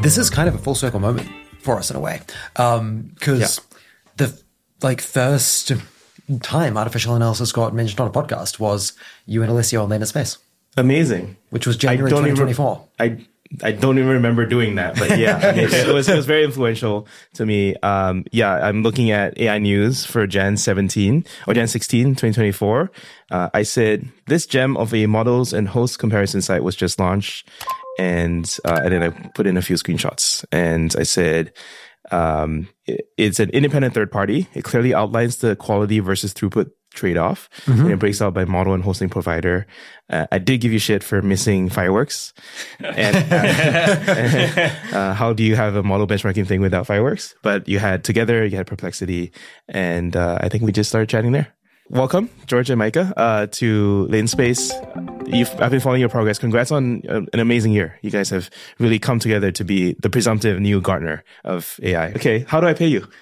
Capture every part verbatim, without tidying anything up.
this is kind of a full circle moment for us in a way. Um, cause yeah. the like first time artificial analysis got mentioned on a podcast was you and Alessio on Land in Space. Amazing. Which was January twenty twenty-four. Even, I I don't even remember doing that, but yeah, I mean, it was it was very influential to me. Um, yeah, I'm looking at A I news for January seventeenth or January sixteenth, twenty twenty-four. Uh, I said this gem of a models and host comparison site was just launched, and uh, and then I put in a few screenshots, and I said um, it, it's an independent third party. It clearly outlines the quality versus throughput trade-off, mm-hmm. and it breaks out by model and hosting provider. Uh, I did give you shit for missing fireworks. And uh, uh, how do you have a model benchmarking thing without fireworks? But you had Together, you had Perplexity, and uh, I think we just started chatting there. Welcome, George and Micah, uh, to Land in Space. You've, I've been following your progress. Congrats on an amazing year. You guys have really come together to be the presumptive new Gartner of A I. Okay, how do I pay you?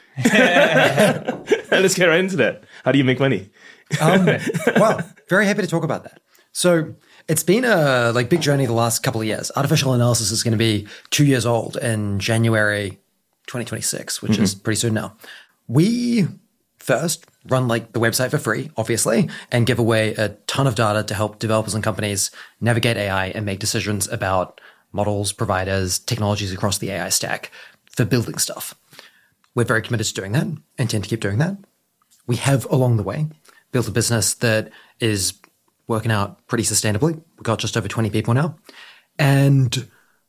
Let's get right into that. How do you make money? um, well, very happy to talk about that. So it's been a like big journey the last couple of years. Artificial analysis is going to be two years old in January twenty twenty-six, which mm-hmm. is pretty soon now. We first run like the website for free, obviously, and give away a ton of data to help developers and companies navigate A I and make decisions about models, providers, technologies across the A I stack for building stuff. We're very committed to doing that, intend to keep doing that. We have, along the way, built a business that is working out pretty sustainably. We've got just over twenty people now. And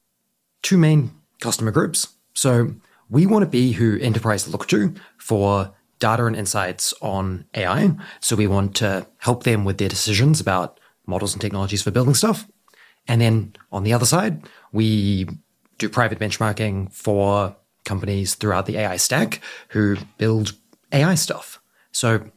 two main customer groups. So we want to be who enterprise look to for data and insights on A I. So we want to help them with their decisions about models and technologies for building stuff. And then on the other side, we do private benchmarking for companies throughout the A I stack who build A I stuff. So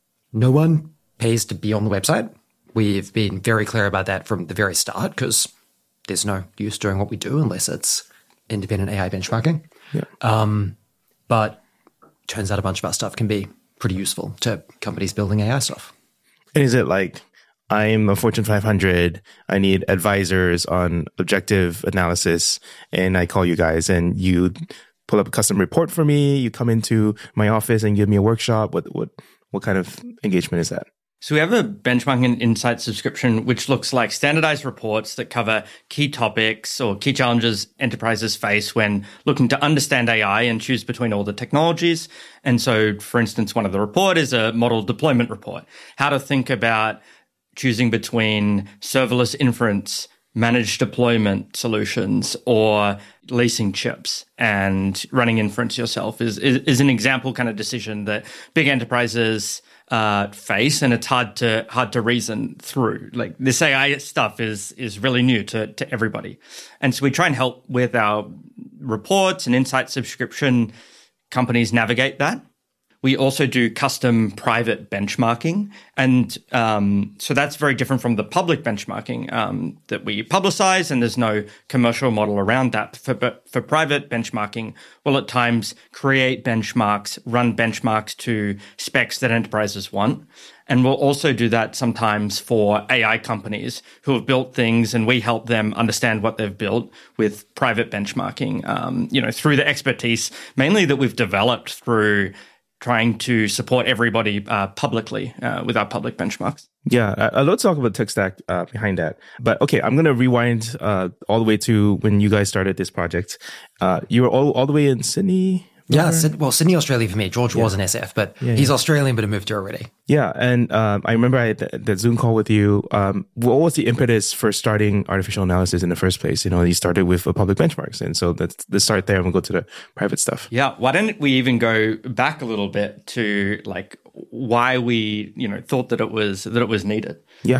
no one pays to be on the website. We've been very clear about that from the very start because there's no use doing what we do unless it's independent A I benchmarking. Yeah. Um, but turns out a bunch of our stuff can be pretty useful to companies building A I stuff. And is it like, I'm a Fortune five hundred, I need advisors on objective analysis, and I call you guys and you pull up a custom report for me, you come into my office and give me a workshop? What what what kind of engagement is that? So we have a benchmarking and insight subscription, which looks like standardized reports that cover key topics or key challenges enterprises face when looking to understand A I and choose between all the technologies. And so, for instance, one of the report is a model deployment report, how to think about choosing between serverless inference, managed deployment solutions, or leasing chips and running inference yourself is, is, is an example kind of decision that big enterprises uh, face, and it's hard to hard to reason through. Like this A I stuff is is really new to to everybody, and so we try and help with our reports and insight subscription companies navigate that. We also do custom private benchmarking. And um, so that's very different from the public benchmarking um, that we publicize, and there's no commercial model around that. For, but for private benchmarking, we'll at times create benchmarks, run benchmarks to specs that enterprises want. And we'll also do that sometimes for A I companies who have built things, and we help them understand what they've built with private benchmarking, um, you know, through the expertise mainly that we've developed through trying to support everybody uh, publicly uh, with our public benchmarks. Yeah, uh, let's talk about tech stack uh, behind that. But okay, I'm going to rewind uh, all the way to when you guys started this project. Uh, you were all, all the way in Sydney? Yeah, Sid- well, Sydney, Australia for me. George yeah. was an S F, but yeah, he's yeah. Australian, but he moved here already. Yeah, and um, I remember I had that, that Zoom call with you. Um, what was the impetus for starting artificial analysis in the first place? You know, you started with a public benchmarks, and so let's, let's start there and we'll go to the private stuff. Yeah, why don't we even go back a little bit to like why we, you know, thought that it was that it was needed? Yeah,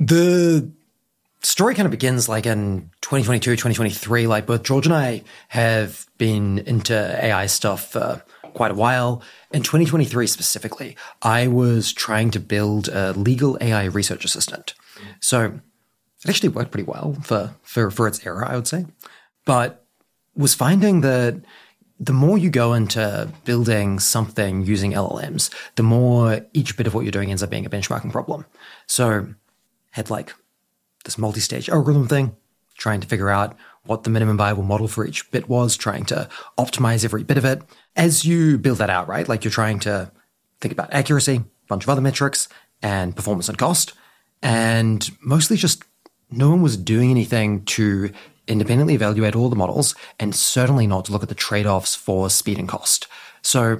the story kind of begins like in twenty twenty-two, twenty twenty-three. Like both George and I have been into A I stuff for quite a while. In twenty twenty-three specifically, I was trying to build a legal A I research assistant. So it actually worked pretty well for, for, for its era, I would say. But was finding that the more you go into building something using L L Ms, the more each bit of what you're doing ends up being a benchmarking problem. So had like this multi-stage algorithm thing, trying to figure out what the minimum viable model for each bit was, trying to optimize every bit of it. As you build that out, right, like you're trying to think about accuracy, a bunch of other metrics, and performance and cost. And mostly just no one was doing anything to independently evaluate all the models, and certainly not to look at the trade-offs for speed and cost. So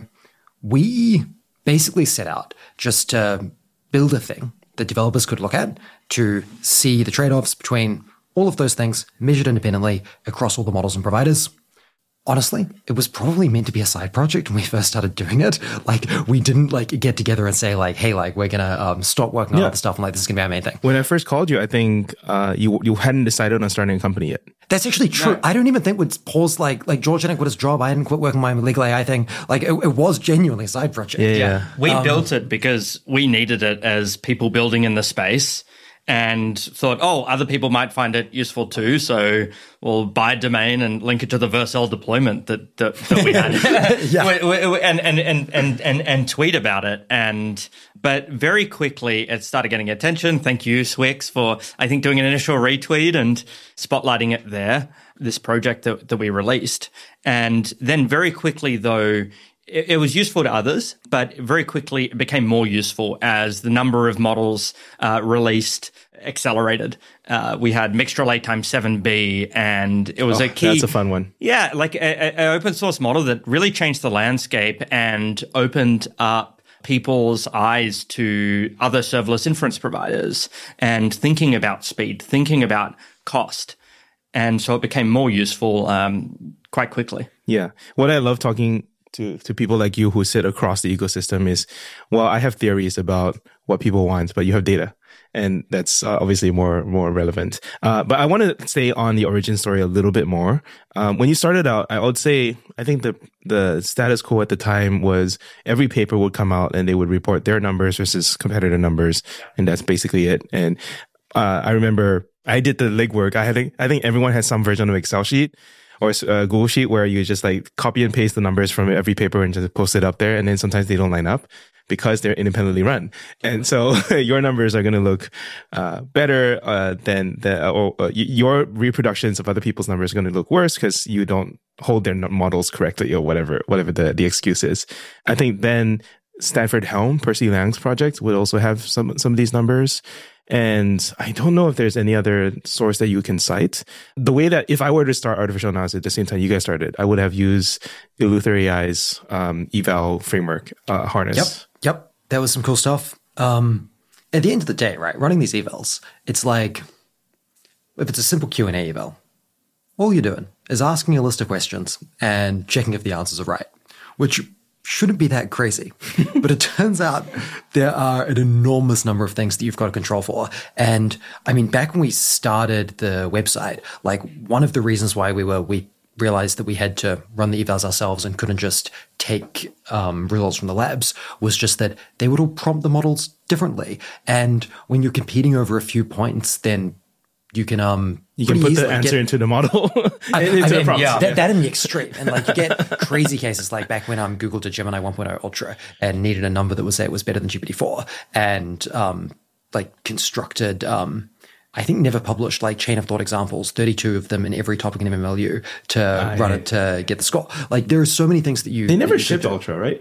we basically set out just to build a thing that developers could look at to see the trade-offs between all of those things measured independently across all the models and providers. Honestly, it was probably meant to be a side project when we first started doing it. Like, we didn't like get together and say like, hey, like we're gonna um, stop working on Yeah. other stuff and like this is gonna be our main thing. When I first called you, I think uh, you you hadn't decided on starting a company yet. That's actually true. No. I don't even think we'd pause like like George hadn't quit his job. I hadn't quit working on my legal A I thing. Like it, it was genuinely a side project. Yeah, yeah. We built it because we needed it as people building in the space and thought, oh, other people might find it useful too. So we'll buy a domain and link it to the Vercel deployment that that, that we had. Yeah. We- we- we- and, and, and, and, and, and tweet about it. And but very quickly it started getting attention. Thank you, Swix, for I think doing an initial retweet and spotlighting it there, this project that, that we released. And then very quickly though, it, it was useful to others, but very quickly it became more useful as the number of models uh, released accelerated. Uh, we had mixed relay times seven B, and it was Oh, a key. that's a fun one. Yeah, like an open source model that really changed the landscape and opened up people's eyes to other serverless inference providers and thinking about speed, thinking about cost. And so it became more useful um, quite quickly. Yeah. What I love talking to, to people like you who sit across the ecosystem is, well, I have theories about what people want, but you have data. And that's uh, obviously more more relevant. Uh, but I want to stay on the origin story a little bit more. Um, when you started out, I would say, I think the the status quo at the time was every paper would come out and they would report their numbers versus competitor numbers. And that's basically it. And uh, I remember I did the legwork. I think I think everyone has some version of Excel sheet or a Google sheet where you just like copy and paste the numbers from every paper and just post it up there. And then sometimes they don't line up because they're independently run. And so your numbers are going to look uh, better uh, than the, or uh, your reproductions of other people's numbers are going to look worse because you don't hold their models correctly or whatever, whatever the, the excuse is. I think then Stanford Helm, Percy Lang's project, would also have some, some of these numbers. And I don't know if there's any other source that you can cite. The way that if I were to start artificial analysis at the same time you guys started, I would have used Eleuther A I's um, eval framework uh, harness. Yep. Yep. That was some cool stuff. Um, at the end of the day, right, running these evals, it's like, if it's a simple Q and A eval, all you're doing is asking a list of questions and checking if the answers are right, which shouldn't be that crazy. But it turns out there are an enormous number of things that you've got to control for. And I mean, back when we started the website, like one of the reasons why we were, we realized that we had to run the evals ourselves and couldn't just take um, results from the labs was just that they would all prompt the models differently. And when you're competing over a few points, then you can um You can put the answer get, into the model. I, into I the mean, prompts. yeah. that, that in the extreme. And like you get crazy cases like back when um, Google did Gemini one point oh Ultra and needed a number that would say it was better than G P T four and um, like constructed, um, I think never published like chain of thought examples, thirty-two of them in every topic in M M L U to Right. run it to get the score. Like there are so many things that you. They never that you shipped could do. Ultra, right?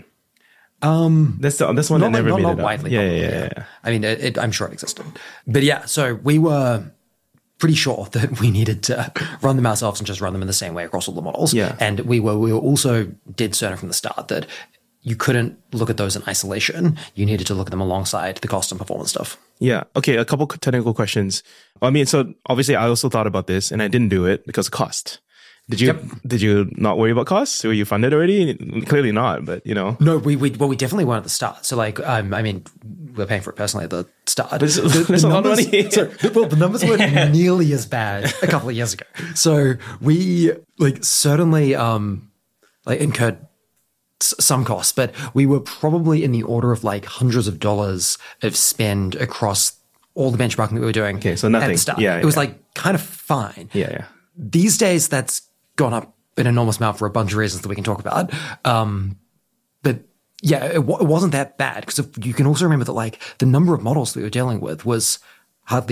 Um, that's the that's one Not, that never not, made not it up. widely. Yeah, public, yeah, yeah, yeah. I mean, it, it, I'm sure it existed. But yeah, so we were pretty sure that we needed to run them ourselves and just run them in the same way across all the models. Yeah. And we were we were also dead certain from the start that you couldn't look at those in isolation. You needed to look at them alongside the cost and performance stuff. Yeah. Okay. A couple technical questions. I mean, so obviously I also thought about this and I didn't do it because of cost. Did you, Yep. did you not worry about costs? Were you funded already? Clearly not, but you know. No, we we well we definitely weren't at the start. So like um, I mean we're paying for it personally at the start. But it's- the, it's a lot of numbers, money. so, well, the numbers weren't nearly as bad a couple of years ago. So we like certainly um like incurred s- some costs, but we were probably in the order of like hundreds of dollars of spend across all the benchmarking that we were doing. Okay, so At nothing. the start. Yeah, it was yeah. like kind of fine. Yeah. Yeah. These days, that's gone up an enormous amount for a bunch of reasons that we can talk about. Um, but yeah, it, w- it wasn't that bad because you can also remember that like the number of models that we were dealing with was hardly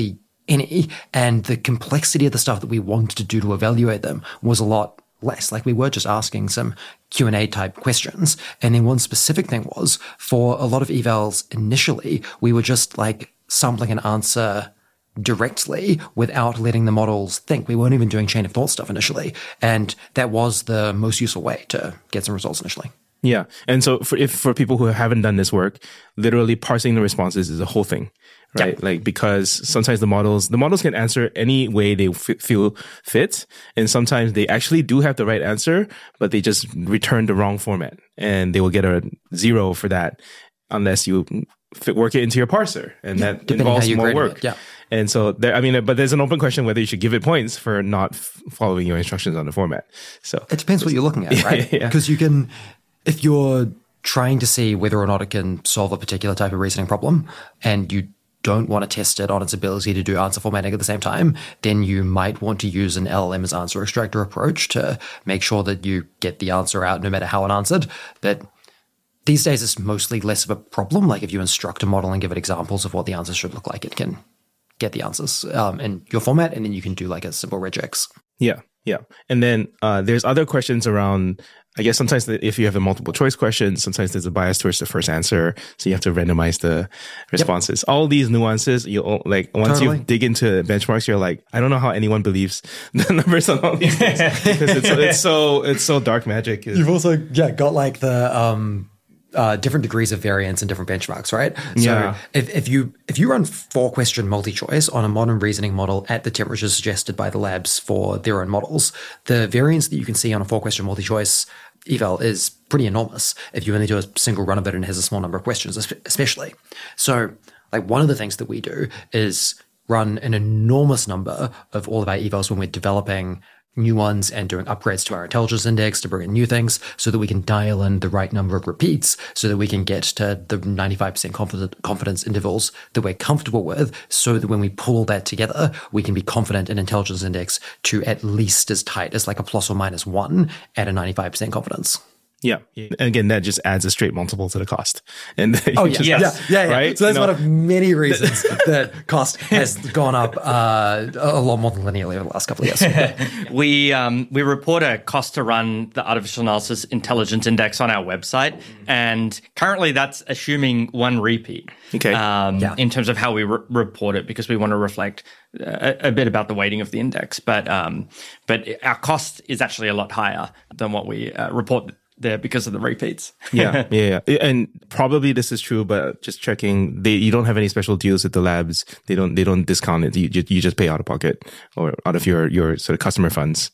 any, and the complexity of the stuff that we wanted to do to evaluate them was a lot less. Like we were just asking some Q and A type questions. And then one specific thing was for a lot of evals initially, we were just like sampling an answer directly without letting the models think. We weren't even doing chain of thought stuff initially. And that was the most useful way to get some results initially. Yeah. And so for, if for people who haven't done this work, literally parsing the responses is a whole thing, right? Yeah. Like, because sometimes the models, the models can answer any way they f- feel fit. And sometimes they actually do have the right answer, but they just return the wrong format, and they will get a zero for that unless you fit, work it into your parser. And yeah, that involves more work. It, yeah. And so there, I mean, but there's an open question whether you should give it points for not f- following your instructions on the format. So it depends what you're looking at, right? Because yeah. you can, if you're trying to see whether or not it can solve a particular type of reasoning problem and you don't want to test it on its ability to do answer formatting at the same time, then you might want to use an L L M's answer extractor approach to make sure that you get the answer out no matter how it answered. But these days, it's mostly less of a problem. Like if you instruct a model and give it examples of what the answers should look like, it can get the answers um, in your format, and then you can do like a simple regex. Yeah, yeah. And then uh, there's other questions around, I guess sometimes if you have a multiple choice question, sometimes there's a bias towards the first answer. So you have to randomize the responses. Yep. All these nuances, you like once totally. you dig into benchmarks, you're like, I don't know how anyone believes the numbers on all these things because it's, it's so, it's so dark magic. You've also, yeah, got like the, um, Uh, different degrees of variance in different benchmarks, right? So yeah. if, if you if you run four question multi-choice on a modern reasoning model at the temperatures suggested by the labs for their own models, the variance that you can see on a four question multi-choice eval is pretty enormous if you only do a single run of it and it has a small number of questions, especially. So like one of the things that we do is run an enormous number of all of our evals when we're developing new ones and doing upgrades to our intelligence index to bring in new things so that we can dial in the right number of repeats so that we can get to the ninety-five percent confident, confidence intervals that we're comfortable with so that when we pull that together, we can be confident in intelligence index to at least as tight as like a plus or minus one at a ninety-five percent confidence. Yeah. And again, that just adds a straight multiple to the cost. And oh, yeah. Just, yes. yeah. Yeah. Yeah. Right? So that's you know? one of many reasons that cost has gone up uh, a lot more than linearly over the last couple of years. we um, we report a cost to run the artificial analysis intelligence index on our website. And currently that's assuming one repeat. Okay. Um, yeah. In terms of how we re- report it, because we want to reflect a, a bit about the weighting of the index. But um, but our cost is actually a lot higher than what we uh, report there because of the repeats. yeah, yeah, yeah. And probably this is true, but just checking, they you don't have any special deals with the labs. They don't they don't discount it. You you just pay out of pocket or out of your your sort of customer funds.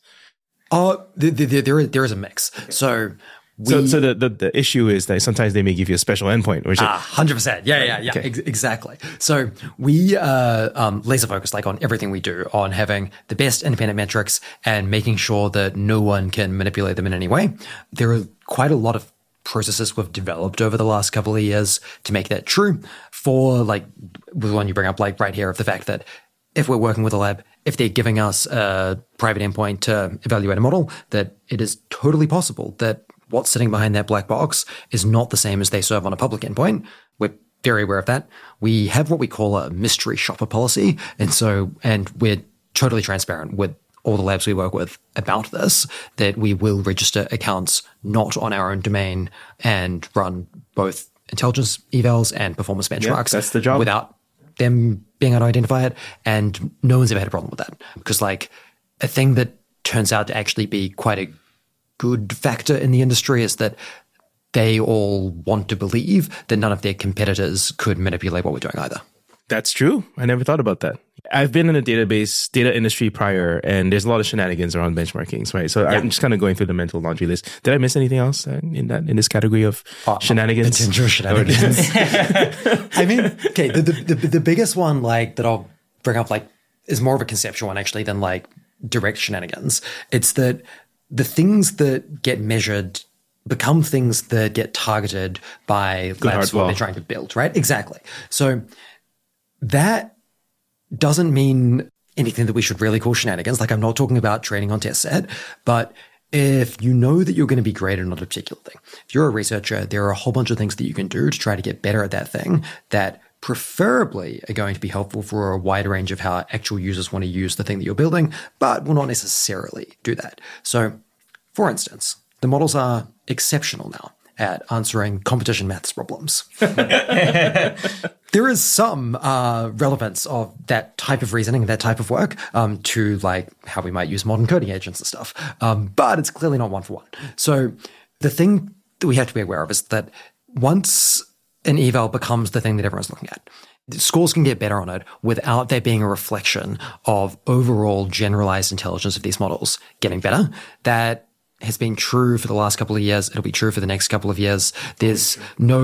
Oh, the, the, the, there is there is a mix. So. We, so, so the, the, the issue is that sometimes they may give you a special endpoint. Which ah, one hundred percent. Yeah, yeah, yeah. Okay. Ex- exactly. So we are um, laser focused like on everything we do on having the best independent metrics and making sure that no one can manipulate them in any way. There are quite a lot of processes we've developed over the last couple of years to make that true. For like the one you bring up like right here of the fact that if we're working with a lab, if they're giving us a private endpoint to evaluate a model, that it is totally possible that what's sitting behind that black box is not the same as they serve on a public endpoint. We're very aware of that. We have what we call a mystery shopper policy. And so, and we're totally transparent with all the labs we work with about this, that we will register accounts not on our own domain and run both intelligence evals and performance benchmarks. Yeah, that's the job. Without them being able to identify it. And no one's ever had a problem with that. Because like a thing that turns out to actually be quite a good factor in the industry is that they all want to believe that none of their competitors could manipulate what we're doing either. That's true. I never thought about that. I've been in the database data industry prior, and there's a lot of shenanigans around benchmarkings, right? So yeah. I'm just kind of going through the mental laundry list. Did I miss anything else in that in this category of uh, shenanigans? Potential shenanigans. I mean, okay, the, the the the biggest one like that I'll bring up like is more of a conceptual one actually than like direct shenanigans. It's that the things that get measured become things that get targeted by Good labs what they're trying to build, right? Exactly. So that doesn't mean anything that we should really call shenanigans. Like I'm not talking about training on test set, but if you know that you're going to be great at a particular thing, if you're a researcher, there are a whole bunch of things that you can do to try to get better at that thing that preferably are going to be helpful for a wide range of how actual users want to use the thing that you're building, but will not necessarily do that. So, for instance, the models are exceptional now at answering competition maths problems. There is some uh, relevance of that type of reasoning, that type of work, um, to like how we might use modern coding agents and stuff. Um, but it's clearly not one for one. So the thing that we have to be aware of is that once an eval becomes the thing that everyone's looking at, scores can get better on it without there being a reflection of overall generalized intelligence of these models getting better. That has been true for the last couple of years. It'll be true for the next couple of years. There's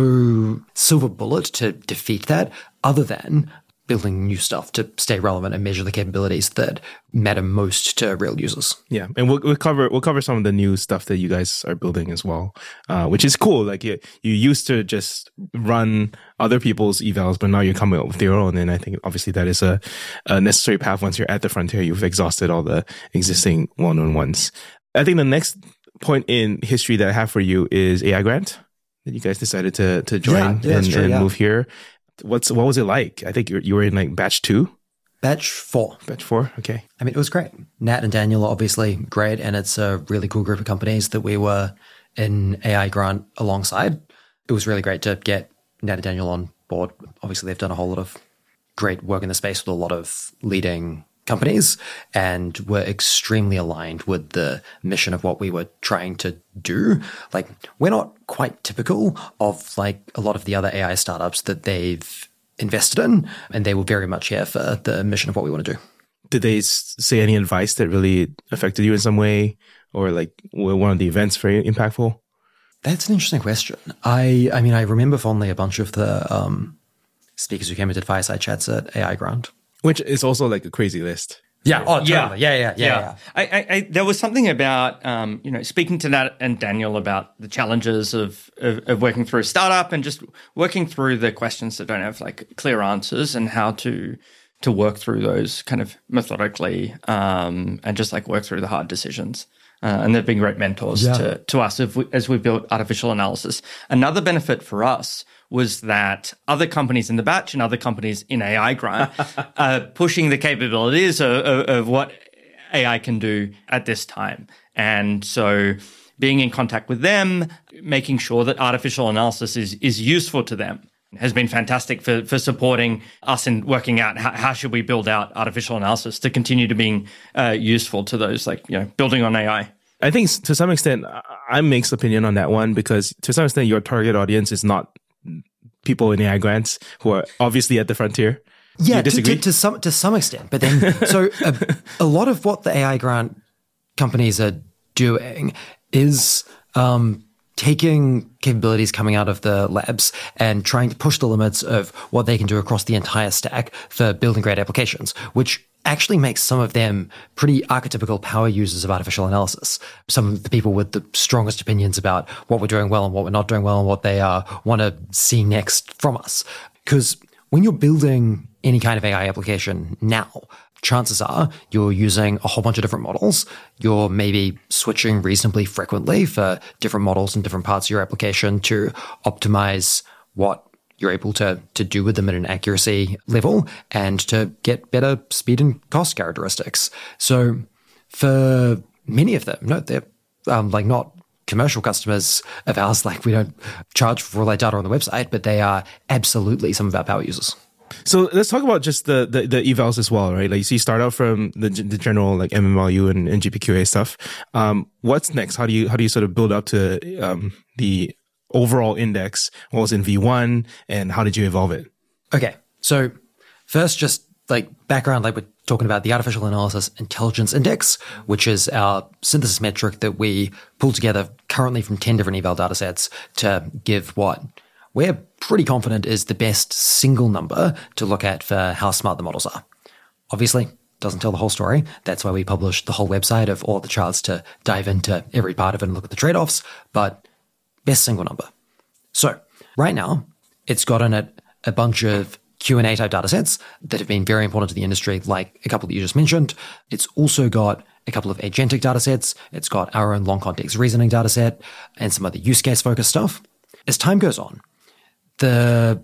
no silver bullet to defeat that other than building new stuff to stay relevant and measure the capabilities that matter most to real users. Yeah, and we'll, we'll cover we'll cover some of the new stuff that you guys are building as well, uh, which is cool. Like you, you used to just run other people's evals, but now you're coming up with your own. And I think obviously that is a, a necessary path. Once you're at the frontier, you've exhausted all the existing well-known ones. I think the next point in history that I have for you is A I Grant that you guys decided to to join yeah, yeah, and, true, and yeah. move here. What's what was it like? I think you you were in like batch two, Batch four. batch four. Okay, I mean, it was great. Nat and Daniel are obviously great, and it's a really cool group of companies that we were in A I Grant alongside. It was really great to get Nat and Daniel on board. Obviously, they've done a whole lot of great work in the space with a lot of leading companies, and were extremely aligned with the mission of what we were trying to do. Like, we're not quite typical of like a lot of the other A I startups that they've invested in, and they were very much here for the mission of what we want to do. did they s- say any advice that really affected you in some way, or like were one of the events very impactful? That's an interesting question. I I mean, I remember fondly a bunch of the um, speakers who came into fireside chats at A I Grant. Which is also like a crazy list. Yeah. Oh, totally. Yeah. Yeah. Yeah. Yeah. yeah. yeah. I, I, I, there was something about, um, you know, speaking to Nat and Daniel about the challenges of, of, of working through a startup and just working through the questions that don't have like clear answers, and how to to work through those kind of methodically, um, and just like work through the hard decisions. Uh, and they've been great mentors Yeah. to, to us as we, as we built artificial analysis. Another benefit for us was that other companies in the batch and other companies in A I Grant are pushing the capabilities of, of, of what A I can do at this time. And so being in contact with them, making sure that artificial analysis is, is useful to them has been fantastic for, for supporting us in working out how, how should we build out artificial analysis to continue to being uh, useful to those, like, you know, building on A I. I think s- to some extent, I- I'm mixed opinion on that one, because to some extent, your target audience is not people in A I grants who are obviously at the frontier. Do Yeah, you to, disagree? to, to some to some extent. But then, so a, a lot of what the A I grant companies are doing is um, taking capabilities coming out of the labs and trying to push the limits of what they can do across the entire stack for building great applications, which actually makes some of them pretty archetypical power users of artificial analysis. Some of the people with the strongest opinions about what we're doing well and what we're not doing well and what they uh, want to see next from us. Because when you're building any kind of A I application now, chances are you're using a whole bunch of different models. You're maybe switching reasonably frequently for different models and different parts of your application to optimize what you're able to to do with them at an accuracy level and to get better speed and cost characteristics. So for many of them, no, they're um, like not commercial customers of ours. Like, we don't charge for all that data on the website, but they are absolutely some of our power users. So let's talk about just the, the, the evals as well, right? Like, so you start out from the, the general like M M L U and, and G P Q A stuff. Um, what's next? How do you how do you sort of build up to um, the overall index? What was in V one, and how did you evolve it? Okay, so first, just like background, like we're talking about the Artificial Analysis Intelligence Index, which is our synthesis metric that we pull together currently from ten different eval datasets to give what we're pretty confident is the best single number to look at for how smart the models are. Obviously, doesn't tell the whole story. That's why we published the whole website of all the charts to dive into every part of it and look at the trade-offs, but best single number. So right now, it's got in it a bunch of Q and A type datasets that have been very important to the industry, like a couple that you just mentioned. It's also got a couple of agentic datasets. It's got our own long context reasoning dataset and some other use case focused stuff. As time goes on, the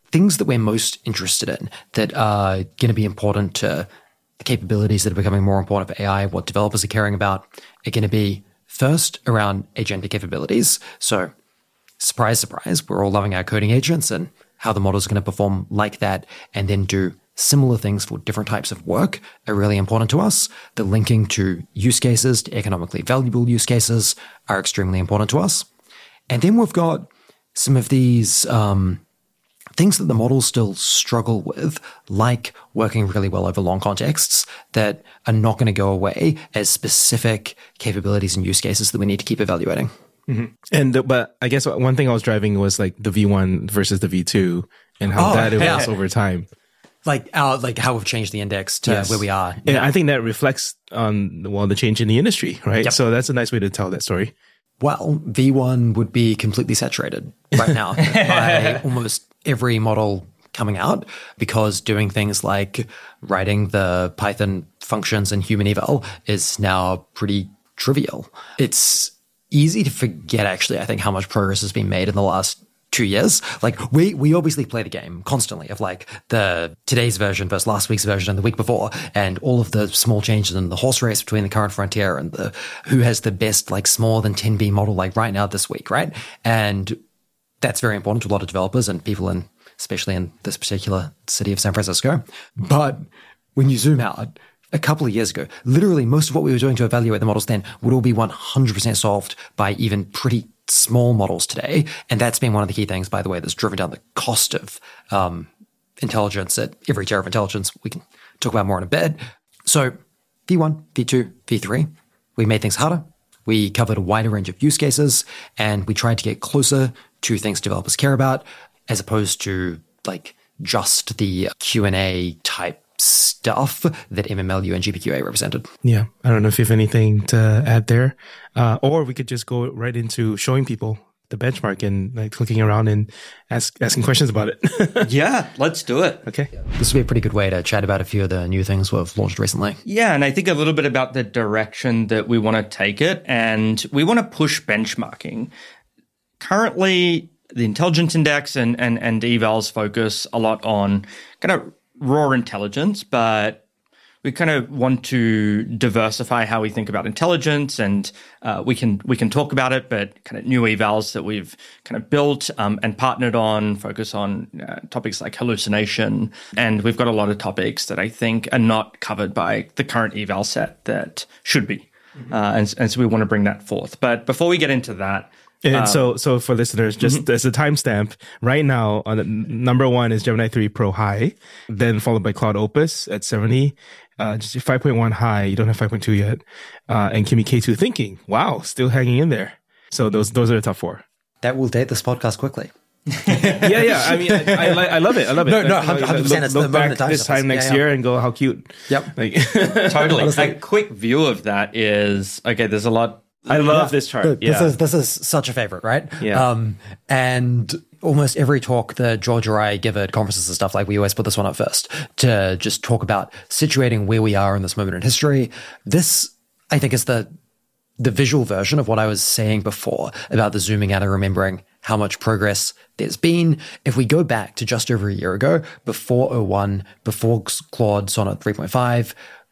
things that we're most interested in that are going to be important to the capabilities that are becoming more important for A I, what developers are caring about, are going to be first around agentic capabilities. So surprise, surprise, we're all loving our coding agents and how the model is going to perform like that and then do similar things for different types of work are really important to us. The linking to use cases, to economically valuable use cases are extremely important to us. And then we've got some of these um, things that the models still struggle with, like working really well over long contexts that are not going to go away as specific capabilities and use cases that we need to keep evaluating. Mm-hmm. And, uh, but I guess one thing I was driving was like the V one versus the V two and how Oh, that evolves yeah. over time. Like our, like how we've changed the index to Yes. where we are. And I think that reflects on, well, the change in the industry, right? Yep. So that's a nice way to tell that story. Well, V one would be completely saturated right now by almost every model coming out because doing things like writing the Python functions in human eval is now pretty trivial. It's easy to forget, actually, I think, how much progress has been made in the last two years. Like we we obviously play the game constantly of like the today's version versus last week's version and the week before, and all of the small changes in the horse race between the current frontier and the who has the best like smaller than ten B model like right now this week, right? And that's very important to a lot of developers and people in, especially in this particular city of San Francisco. But when you zoom out, a couple of years ago, literally most of what we were doing to evaluate the models then would all be one hundred percent solved by even pretty small models today. And that's been one of the key things, by the way, that's driven down the cost of um, intelligence at every tier of intelligence. We can talk about more in a bit. So V one, V two, V three, we made things harder. We covered a wider range of use cases, and we tried to get closer to things developers care about, as opposed to like just the Q and A type stuff that M M L U and G P Q A represented. Yeah. I don't know if you have anything to add there. Uh, or we could just go right into showing people the benchmark and like clicking around and ask, asking questions about it. Yeah, let's do it. Okay. This would be a pretty good way to chat about a few of the new things we've launched recently. Yeah, and I think a little bit about the direction that we want to take it, and we want to push benchmarking. Currently, the intelligence index and, and, and evals focus a lot on kind of raw intelligence, but we kind of want to diversify how we think about intelligence, and uh, we can we can talk about it, but kind of new evals that we've kind of built um, and partnered on focus on uh, topics like hallucination, and we've got a lot of topics that I think are not covered by the current eval set that should be, mm-hmm. uh, and, and so we want to bring that forth. But before we get into that. And um, so, so for listeners, just mm-hmm. as a timestamp, right now, on the, number one is Gemini three Pro High, then followed by Claude Opus at seventy, uh, just five point one High. You don't have five point two yet, uh, and Kimi K two Thinking. Wow, still hanging in there. So those those are the top four. That will date this podcast quickly. yeah, yeah. I mean, I, I, li- I love it. I love it. No, no, Like, one hundred percent. Look, It's look the back moment of this time next yeah, yeah. year and go, how cute. Yep. Like, totally. Honestly. A quick view of that is, okay, there's a lot. I love Yeah. this chart. This Yeah. is this is such a favorite, right? Yeah. Um, and almost every talk that George or I give at conferences and stuff, like we always put this one up first to just talk about situating where we are in this moment in history. This, I think, is the the visual version of what I was saying before about the zooming out and remembering how much progress there's been. If we go back to just over a year ago, before oh one, before Claude Sonnet three point five,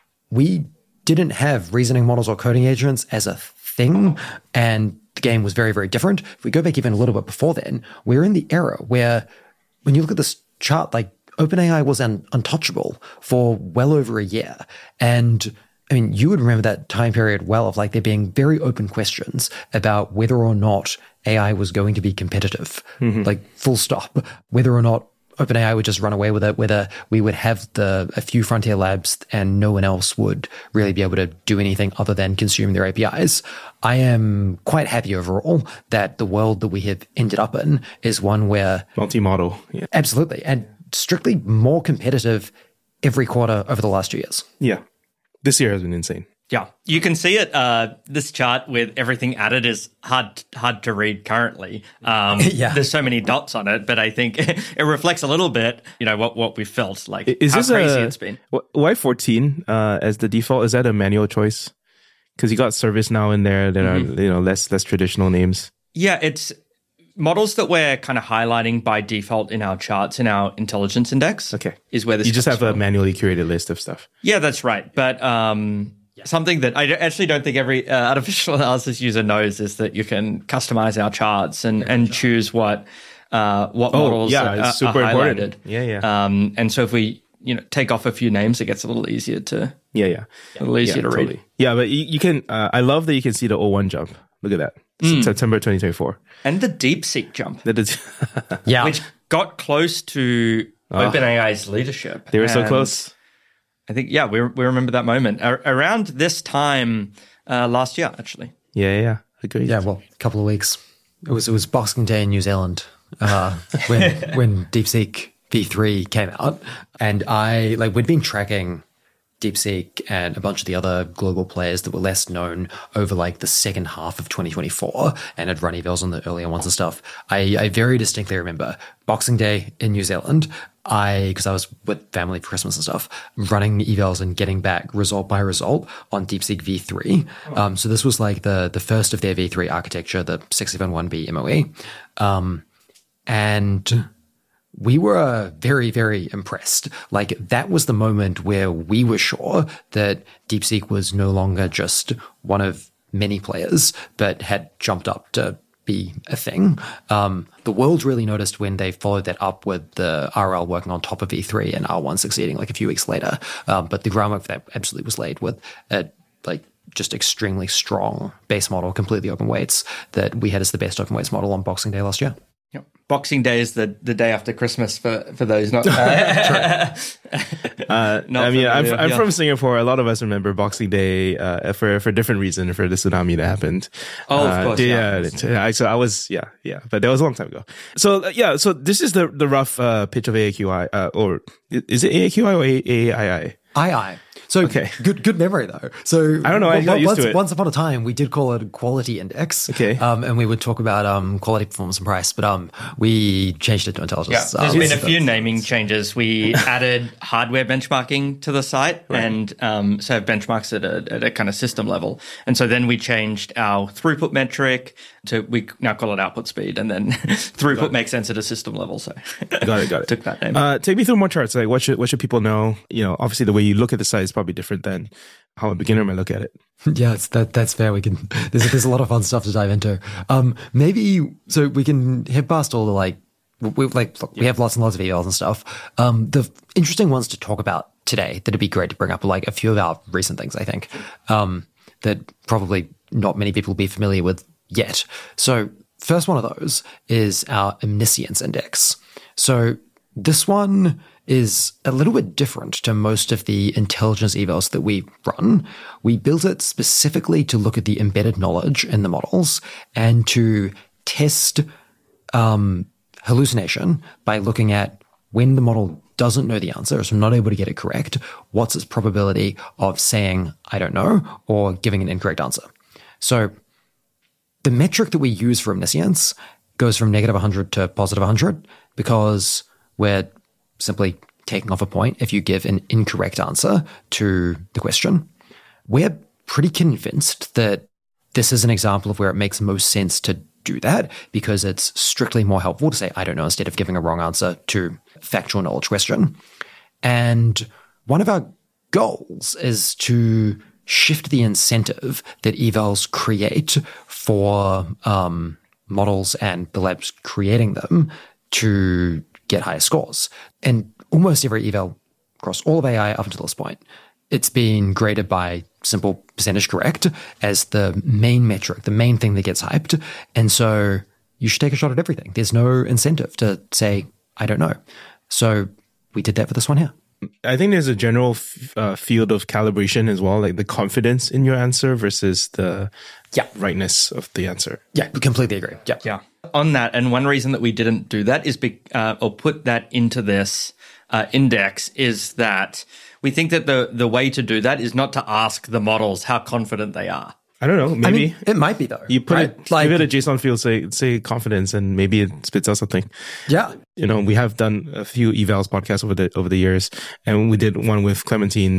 we didn't have reasoning models or coding agents as a thing, and the game was very, very different. If we go back even a little bit before then, we're in the era where when you look at this chart, like OpenAI was un- untouchable for well over a year. And I mean, you would remember that time period well of like there being very open questions about whether or not A I was going to be competitive, mm-hmm. like full stop, whether or not OpenAI would just run away with it, whether we would have the a few frontier labs and no one else would really be able to do anything other than consume their A P Is. I am quite happy overall that the world that we have ended up in is one where multi-model. Yeah. Absolutely. And strictly more competitive every quarter over the last two years. Yeah. This year has been insane. Yeah, you can see it. Uh, this chart with everything added is hard hard to read currently. Um, yeah. There's so many dots on it, but I think it reflects a little bit, you know, what, what we felt like. Is how this crazy a, it's been. Why fourteen uh, as the default? Is that a manual choice? Because you got ServiceNow in there that mm-hmm. are you know less less traditional names. Yeah, it's models that we're kind of highlighting by default in our charts in our intelligence index. Okay. Is where this You just have from. a manually curated list of stuff. Yeah, that's right. But um, yeah. something that I actually don't think every uh, artificial analysis user knows is that you can customize our charts and, and choose what uh, what Oh, models yeah, are, it's super are important. highlighted. Yeah, yeah. Um, and so if we you know take off a few names, it gets a little easier to Yeah, yeah. a little easier yeah, to totally. read. Yeah, but you, you can, uh, I love that you can see the O one jump. Look at that. Mm. September twenty twenty-four. And the DeepSeek jump, That is, Yeah. which got close to Oh. OpenAI's leadership. they were so And close. I think, yeah, we we remember that moment Ar- around this time uh, last year, actually. Yeah, yeah, yeah. Agreed. Yeah, well, a couple of weeks. It was it was Boxing Day in New Zealand uh, when when DeepSeek V three came out, and I like we'd been tracking DeepSeek and a bunch of the other global players that were less known over like the second half of twenty twenty-four and had run evals on the earlier ones and stuff. I, I very distinctly remember Boxing Day in New Zealand. I, because I was with family for Christmas and stuff, running evals and getting back result by result on DeepSeek V three. Um, so this was like the the first of their V three architecture, the six seven one B M O E. Um, and we were very, very impressed. Like that was the moment where we were sure that DeepSeek was no longer just one of many players, but had jumped up to be a thing. Um, the world really noticed when they followed that up with the R L working on top of V three and R one succeeding like a few weeks later. Um, but the groundwork for that absolutely was laid with a like just extremely strong base model, completely open weights that we had as the best open weights model on Boxing Day last year. Yep. Boxing Day is the, the day after Christmas for, for those not. Uh, Uh, Not I mean, I'm, familiar, I'm yeah. from Singapore. A lot of us remember Boxing Day uh, for for different reason for the tsunami that happened. Oh, of Uh, course, Yeah, yeah. it- I, so I was, yeah, yeah, but that was a long time ago. So uh, yeah, so this is the the rough uh, pitch of A A Q I, uh, or is it A A Q I or A A I I? Aye, aye. So Okay. good, good memory though. So I don't know, I got used once, to it. once upon a time, we did call it a quality index. Okay. Um, and we would talk about um quality, performance, and price, but um we changed it to yeah, intelligence. there's um, been a so few that's- naming changes. We added hardware benchmarking to the site, and um, so have benchmarks at a, at a kind of system level. And so then we changed our throughput metric to we now call it output speed, and then throughput makes sense at a system level. So Got it, got it. took that name. Uh, take me through more charts. Like, what should what should people know? You know, obviously the way you look at the site is probably different than how a beginner might look at it. Yeah, it's, that that's fair. We can. There's there's a lot of fun stuff to dive into. Um, maybe so we can head past all the like we like look, we have lots and lots of emails and stuff. Um, the interesting ones to talk about today that'd be great to bring up are like a few of our recent things. I think um, that probably not many people will be familiar with yet. So first one of those is our omniscience index. So this one is a little bit different to most of the intelligence evals that we run. We built it specifically to look at the embedded knowledge in the models and to test um, hallucination by looking at when the model doesn't know the answer, so not able to get it correct, what's its probability of saying, I don't know, or giving an incorrect answer. So the metric that we use for omniscience goes from negative one hundred to positive one hundred because we're simply taking off a point if you give an incorrect answer to the question. We're pretty convinced that this is an example of where it makes most sense to do that because it's strictly more helpful to say, I don't know, instead of giving a wrong answer to factual knowledge question. And one of our goals is to shift the incentive that evals create for um, models and the labs creating them to get higher scores. And almost every eval across all of A I up until this point, it's been graded by simple percentage correct as the main metric, the main thing that gets hyped. And so you should take a shot at everything. There's no incentive to say, I don't know. So we did that for this one here. I think there's a general f- uh, field of calibration as well, like the confidence in your answer versus the Yeah. rightness of the answer. Yeah, completely agree. Yeah. Yeah. On that, and one reason that we didn't do that is, be, uh, or put that into this uh, index is that we think that the the way to do that is not to ask the models how confident they are. I don't know. Maybe I mean, it might be though. you put right? it, like, give it a JSON field, say say confidence, and maybe it spits out something. yeah. You know, we have done a few evals podcasts over the over the years, and we did one with Clementine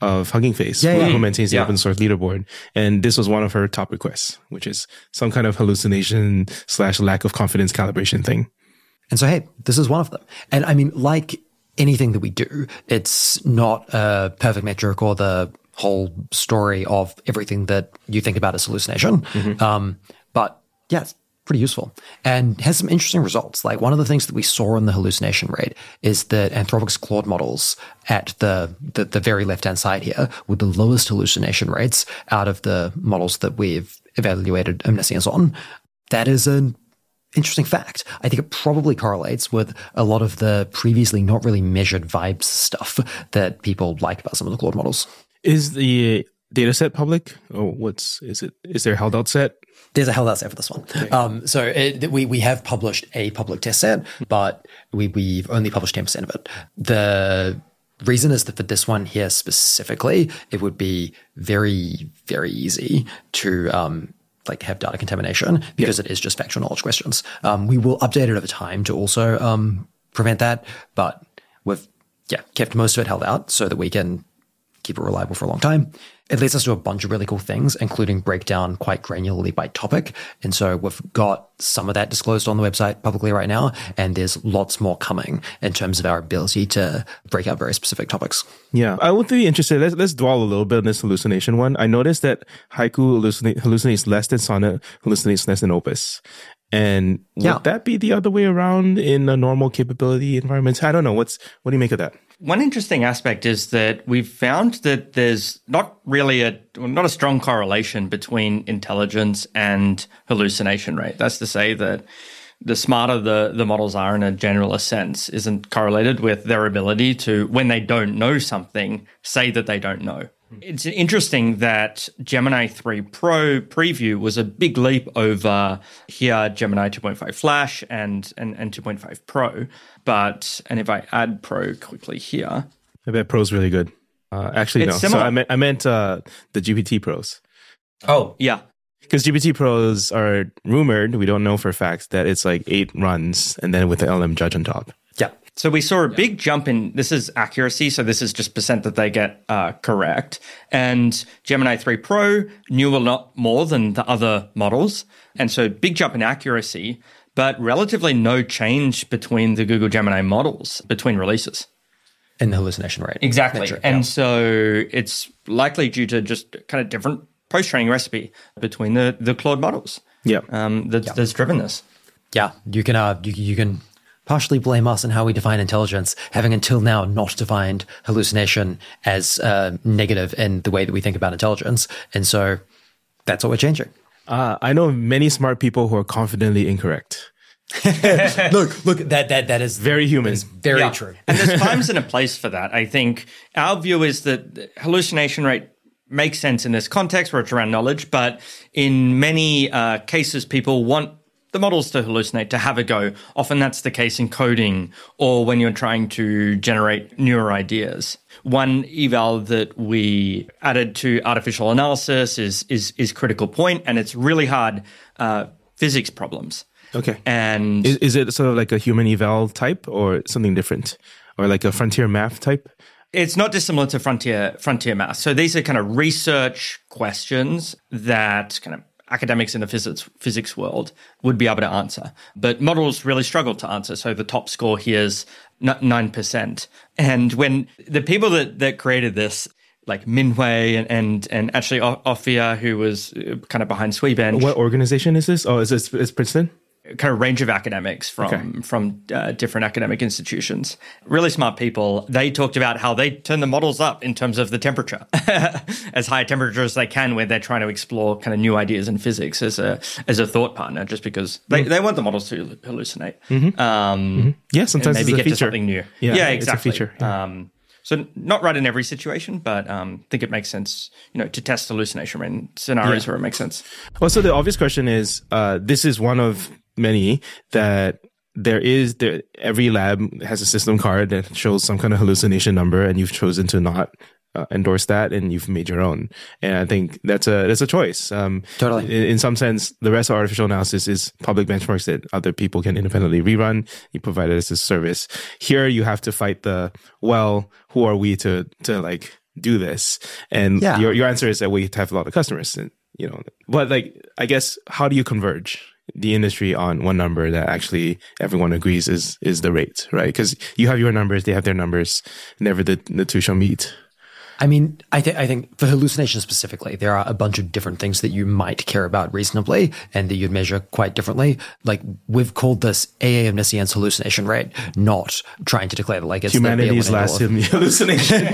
of Hugging Face, Yeah, who, yeah. who maintains the Yeah. open source leaderboard. And this was one of her top requests, which is some kind of hallucination slash lack of confidence calibration thing. And so, hey, this is one of them. And I mean, like anything that we do, it's not a perfect metric or the whole story of everything that you think about as hallucination. Mm-hmm. Um, but yeah, it's pretty useful and has some interesting results. Like one of the things that we saw in the hallucination rate is that Anthropic's Claude models at the, the, the very left-hand side here with the lowest hallucination rates out of the models that we've evaluated omniscience on. That is an interesting fact. I think it probably correlates with a lot of the previously not really measured vibes stuff that people like about some of the Claude models. Is the data set public? Oh, what's, is it, is there a held out set? There's a held out set for this one. Okay. Um, so it, we, we have published a public test set, but we, we've only published ten percent of it. The reason is that for this one here specifically, it would be very, very easy to, um, like have data contamination because yeah. it is just factual knowledge questions. Um, we will update it over time to also, um, prevent that, but we've, yeah, kept most of it held out so that we can keep it reliable for a long time. It lets us do a bunch of really cool things, including break down quite granularly by topic. And so we've got some of that disclosed on the website publicly right now, and there's lots more coming in terms of our ability to break out very specific topics. Yeah, I would be interested. Let's, let's dwell a little bit on this hallucination one. I noticed that Haiku hallucinate, hallucinates less than Sonnet, hallucinates less than Opus. And would yeah. that be the other way around in a normal capability environment? I don't know. What's what do you make of that? One interesting aspect is that we've found that there's not really a not a strong correlation between intelligence and hallucination rate. That's to say that the smarter the, the models are in a generalist sense isn't correlated with their ability to, when they don't know something, say that they don't know. It's interesting that Gemini three Pro preview was a big leap over here Gemini two point five Flash and, and, and two point five Pro. But, and if I add Pro quickly here. I bet Pro's really good. Uh, actually, it's no. Similar. So I meant, I meant uh, the G P T Pros. Oh, yeah. Because G P T Pros are rumored, we don't know for a fact, that it's like eight runs and then with the L M judge on top. Yeah. So we saw a big jump in, this is accuracy, so this is just percent that they get uh, correct. And Gemini three Pro knew a lot more than the other models. And so big jump in accuracy, but relatively no change between the Google Gemini models between releases. In the hallucination rate. Exactly. Metric, and yeah. so it's likely due to just kind of different post-training recipe between the, the Claude models. Yeah. Um, that, yeah. That's driven this. Yeah. You can, uh, you, you can partially blame us on how we define intelligence, having until now not defined hallucination as uh, negative in the way that we think about intelligence. And so that's what we're changing. Uh, I know many smart people who are confidently incorrect. look, look, that that that is very human. Is very yeah. true. And there's times and a place for that. I think our view is that hallucination rate makes sense in this context where it's around knowledge, but in many uh, cases, people want the models to hallucinate, to have a go. Often that's the case in coding or when you're trying to generate newer ideas. One eval that we added to artificial analysis is is, is critical point, and it's really hard uh, physics problems. Okay. And is, is it sort of like a human eval type or something different? Or like a frontier math type? It's not dissimilar to frontier frontier math. So these are kind of research questions that kind of academics in the physics physics world would be able to answer. But models really struggle to answer. So the top score here is nine percent. And when the people that, that created this, like Minhui and, and, and actually Ophir, who was kind of behind Swebench. What organization is this? Oh, is this is Princeton? Kind of range of academics from okay. from uh, different academic institutions. Really smart people. They talked about how they turn the models up in terms of the temperature, as high a temperature as they can, when they're trying to explore kind of new ideas in physics as a as a thought partner, just because they, mm. they want the models to hallucinate. Mm-hmm. Um, mm-hmm. Yeah, sometimes maybe it's a get feature. to something new. Yeah, yeah exactly. It's a feature. Yeah. Um, so not right in every situation, but um, I think it makes sense, you know, to test hallucination in scenarios yeah. where it makes sense. Well, so the obvious question is, uh, this is one of many that there is there every lab has a system card that shows some kind of hallucination number, and you've chosen to not uh, endorse that, and you've made your own. And I think that's a that's a choice. Um, totally. In, in some sense, the rest of artificial analysis is public benchmarks that other people can independently rerun. You provide it as a service. Here, you have to fight the well. Who are we to to like do this? And Yeah. your your answer is that we have a lot of customers, and you know, but like I guess how do you converge the industry on one number that actually everyone agrees is is the rate, right? Because you have your numbers, they have their numbers, never the the two shall meet. I mean, I think I think for hallucination specifically, there are a bunch of different things that you might care about reasonably and that you'd measure quite differently. Like we've called this A A omniscience hallucination rate, not trying to declare that like it's humanity's the last hallucination.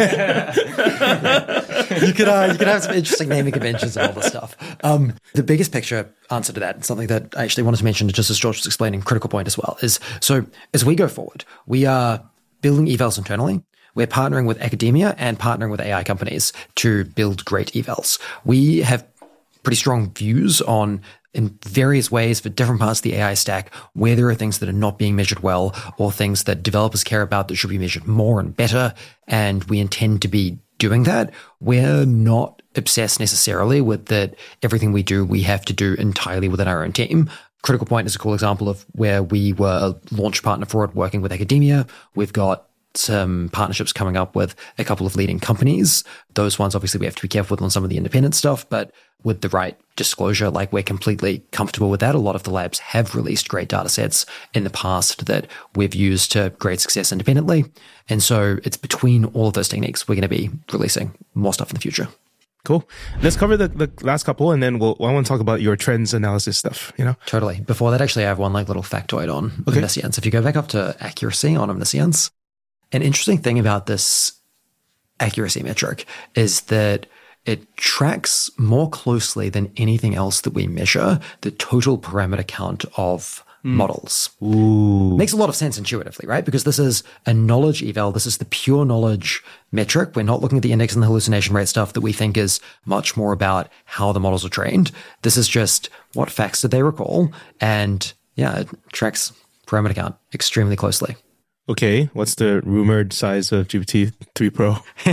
you could uh, you could have some interesting naming conventions and all this stuff. Um, the biggest picture answer to that, and something that I actually wanted to mention, just as George was explaining, critical point as well, is so as we go forward, we are building evals internally. We're partnering with academia and partnering with A I companies to build great evals. We have pretty strong views on, in various ways for different parts of the A I stack, where there are things that are not being measured well or things that developers care about that should be measured more and better. And we intend to be doing that. We're not obsessed necessarily with that everything we do, we have to do entirely within our own team. Critical Point is a cool example of where we were a launch partner for it, working with academia. We've got some partnerships coming up with a couple of leading companies. Those ones, obviously, we have to be careful with on some of the independent stuff, but with the right disclosure, like we're completely comfortable with that. A lot of the labs have released great data sets in the past that we've used to great success independently. And so it's between all of those techniques, we're going to be releasing more stuff in the future. Cool. Let's cover the, the last couple, and then we'll, I want to talk about your trends analysis stuff, you know? Totally. Before that, actually, I have one like little factoid on Okay. omniscience. If you go back up to accuracy on omniscience, an interesting thing about this accuracy metric is that it tracks more closely than anything else that we measure the total parameter count of mm. models. Ooh. Makes a lot of sense intuitively, right? Because this is a knowledge eval. This is the pure knowledge metric. We're not looking at the index and the hallucination rate stuff that we think is much more about how the models are trained. This is just what facts did they recall? And yeah, it tracks parameter count extremely closely. Okay, what's the rumored size of G P T three Pro?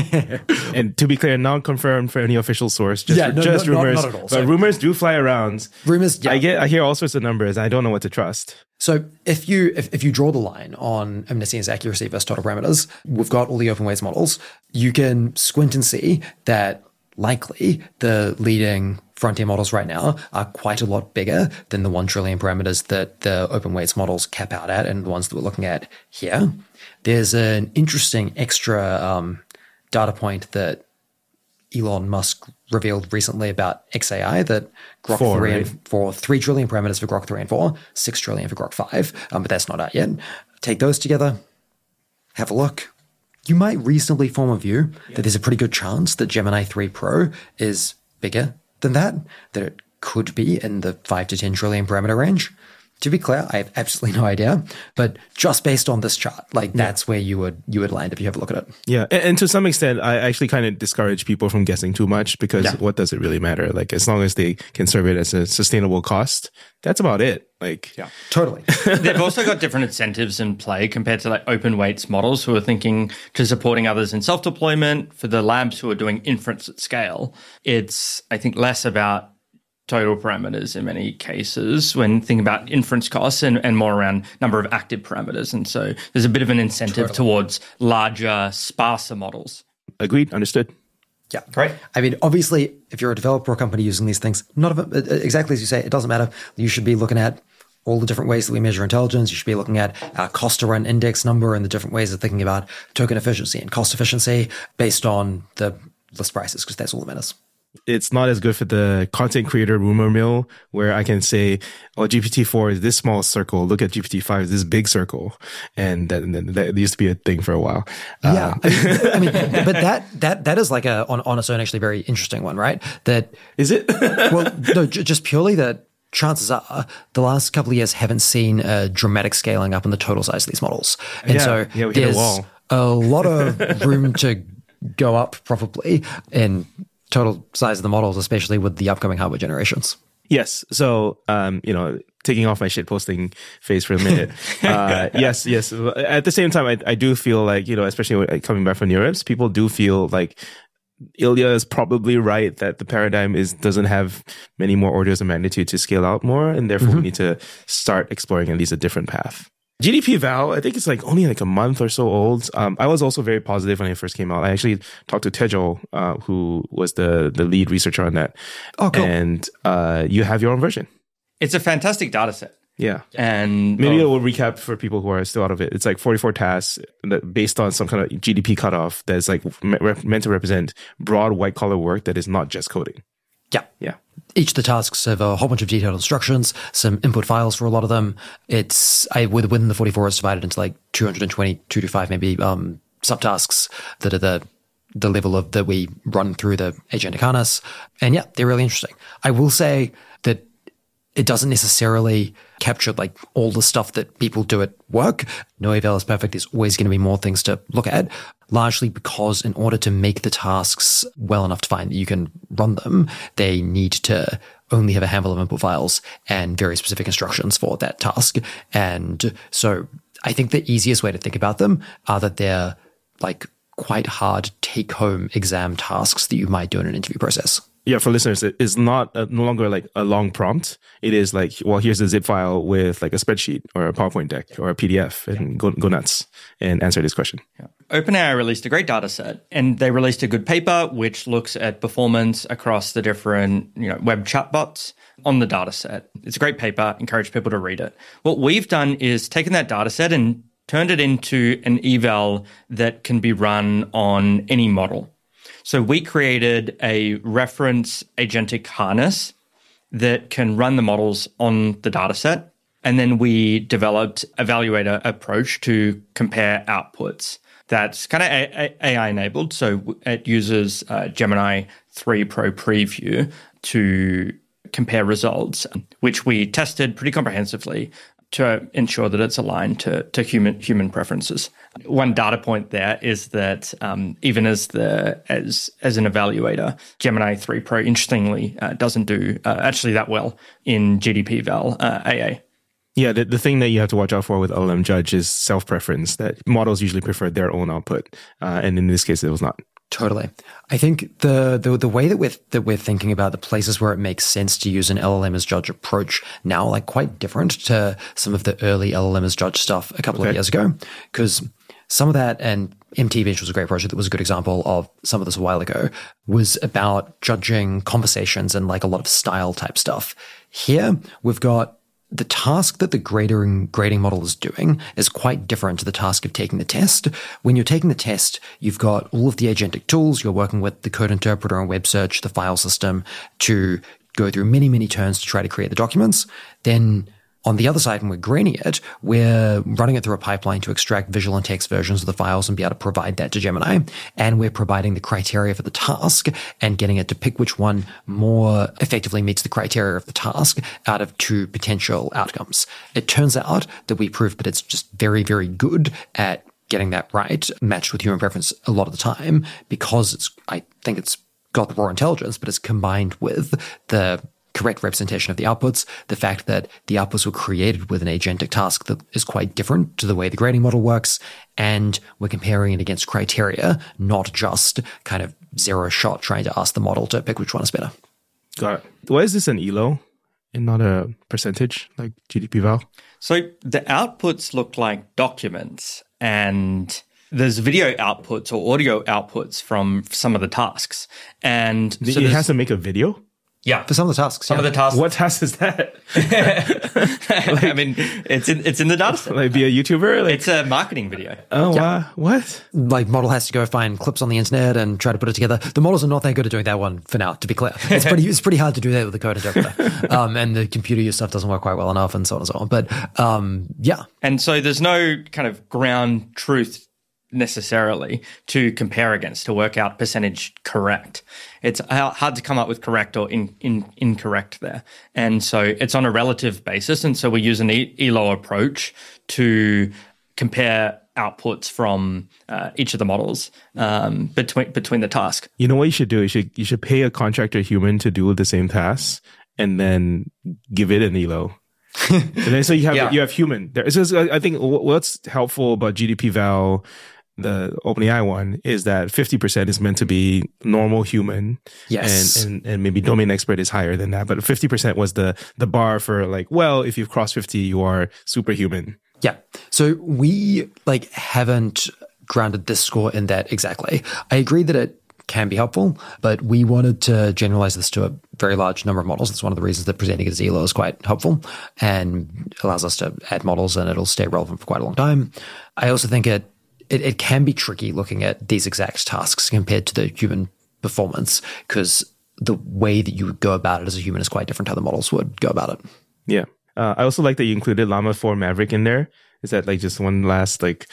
And to be clear, not confirmed for any official source, just, Yeah, no, just no, not- rumors. not at all. But So- rumors do fly around. Rumors, yeah. I get, I hear all sorts of numbers. I don't know what to trust. So if you if, if you draw the line on omniscience accuracy versus total parameters, we've got all the open weights models. You can squint and see that likely the leading frontier models right now are quite a lot bigger than the one trillion parameters that the open weights models cap out at and the ones that we're looking at here. There's an interesting extra um, data point that Elon Musk revealed recently about X A I, that Grok Four, three right? and for three trillion parameters for Grok three and four, six trillion for Grok five, um, but that's not out yet. Take those together, have a look. You might reasonably form a view that there's a pretty good chance that Gemini three Pro is bigger than that, that it could be in the five to ten trillion parameter range. To be clear, I have absolutely no idea, but just based on this chart, like that's where you would you would land if you have a look at it. Yeah, and, and to some extent, I actually kind of discourage people from guessing too much because Yeah. what does it really matter? Like, as long as they can serve it as a sustainable cost, that's about it. Like, Yeah, totally. They've also got different incentives in play compared to like open weights models who are thinking to supporting others in self-deployment. For the labs who are doing inference at scale, it's, I think, less about total parameters in many cases when thinking about inference costs and, and more around number of active parameters. And so there's a bit of an incentive Totally. towards larger, sparser models. agreed, understood. Yeah. Great. I mean, obviously, if you're a developer or company using these things, none of it, exactly as you say, it doesn't matter. You should be looking at all the different ways that we measure intelligence. You should be looking at our cost to run index number and the different ways of thinking about token efficiency and cost efficiency based on the list prices, because that's all that matters. It's not as good for the content creator rumor mill where I can say, oh, G P T four is this small circle. Look at G P T five is this big circle. And that, that, that used to be a thing for a while. Yeah, Uh, I mean, but that that that is like a on, on its own actually very interesting one, right? That is it? well, no, j- just purely that chances are the last couple of years haven't seen a dramatic scaling up in the total size of these models, and Yeah, so yeah, we hit a there's wall. a lot of room to go up probably in total size of the models, especially with the upcoming hardware generations. Yes. So, um, you know, taking off my shit posting phase for a minute. Uh, yes, yes. At the same time, I, I do feel like, you know, especially when- coming back from Europe, people do feel like Ilya is probably right that the paradigm is doesn't have many more orders of magnitude to scale out more, and therefore we need to start exploring at least a different path. G D P Val, I think it's like only like a month or so old. Um, I was also very positive when it first came out. I actually talked to Tejo, uh, who was the, the lead researcher on that. Oh, cool. And uh, you have your own version. It's a fantastic data set. Yeah. And maybe oh, it will recap for people who are still out of it. It's like forty-four tasks that based on some kind of G D P cutoff that's like me- meant to represent broad white collar work that is not just coding. Yeah. Yeah. Each of the tasks have a whole bunch of detailed instructions, some input files for a lot of them. It's I within the forty-four, it's divided into like two hundred twenty, two to five maybe um, subtasks that are the the level of that we run through the agentic harness. And yeah, they're really interesting. I will say that it doesn't necessarily capture like all the stuff that people do at work. No eval is perfect. There's always going to be more things to look at, largely because in order to make the tasks well enough to find that you can run them, they need to only have a handful of input files and very specific instructions for that task. And so I think the easiest way to think about them are that they're like quite hard take-home exam tasks that you might do in an interview process. Yeah, for listeners, it is not a, no longer like a long prompt. It is like, well, here's a zip file with like a spreadsheet or a PowerPoint deck or a P D F, and yeah. go go nuts and answer this question. Yeah. OpenAI released a great data set, and they released a good paper which looks at performance across the different, you know, web chatbots on the data set. It's a great paper. Encourage people to read it. What we've done is taken that data set and turned it into an eval that can be run on any model. So we created a reference agentic harness that can run the models on the data set. And then we developed evaluator approach to compare outputs. That's kind of A I enabled. So it uses uh, Gemini three Pro Preview to compare results, which we tested pretty comprehensively to ensure that it's aligned to, to human human preferences. One data point there is that um, even as the as as an evaluator, Gemini three Pro interestingly uh, doesn't do uh, actually that well in G D P Val uh, A A. Yeah, the, the thing that you have to watch out for with L L M Judge is self-preference, that models usually prefer their own output. Uh, and in this case, it was not. Totally. I think the, the the way that we're that we're thinking about the places where it makes sense to use an L L M as judge approach now, like quite different to some of the early L L M as judge stuff a couple okay. of years ago, because some of that, and M T Bench was a great project that was a good example of some of this a while ago, was about judging conversations and like a lot of style type stuff. Here we've got the task that the grading, grading model is doing is quite different to the task of taking the test. When you're taking the test, you've got all of the agentic tools. You're working with the code interpreter and web search, the file system, to go through many, many turns to try to create the documents. Then on the other side, when we're grading it, we're running it through a pipeline to extract visual and text versions of the files and be able to provide that to Gemini. And we're providing the criteria for the task and getting it to pick which one more effectively meets the criteria of the task out of two potential outcomes. It turns out that we proved that it's just very, very good at getting that right, matched with human preference a lot of the time, because it's, I think it's got the raw intelligence, but it's combined with the correct representation of the outputs, the fact that the outputs were created with an agentic task that is quite different to the way the grading model works, and we're comparing it against criteria, not just kind of zero shot trying to ask the model to pick which one is better. Got it. Why is this an E L O and not a percentage like G D P Val? So the outputs look like documents, and there's video outputs or audio outputs from some of the tasks. And so it has to make a video? Yeah, for some of the tasks. Some yeah. of the tasks. What task is that? like, I mean, it's in it's in the data set. Like be a YouTuber? Like, it's a marketing video. Oh, yeah. wow. What? Like model has to go find clips on the internet and try to put it together. The models are not that good at doing that one for now, to be clear. It's pretty it's pretty hard to do that with the code interpreter. um, and the computer use stuff doesn't work quite well enough and so on and so on. But um, yeah. And so there's no kind of ground truth necessarily to compare against to work out percentage correct. It's hard to come up with correct or in, in, incorrect there. And so it's on a relative basis. And so we use an E L O approach to compare outputs from uh, each of the models um, between between the task. You know what you should do? You should you should pay a contractor human to do the same tasks and then give it an E L O. And then so you have yeah. you have human there. So I think what's helpful about G D P Val, the OpenAI one, is that fifty percent is meant to be normal human. Yes. And, and, and maybe domain expert is higher than that. But fifty percent was the, the bar for like, well, if you've crossed fifty, you are superhuman. Yeah. So we like haven't grounded this score in that exactly. I agree that it can be helpful, but we wanted to generalize this to a very large number of models. That's one of the reasons that presenting it as E L O is quite helpful and allows us to add models and it'll stay relevant for quite a long time. I also think it, it, it can be tricky looking at these exact tasks compared to the human performance because the way that you would go about it as a human is quite different to how the models would go about it. Yeah. Uh, I also like that you included Llama four Maverick in there. Is that like just one last like?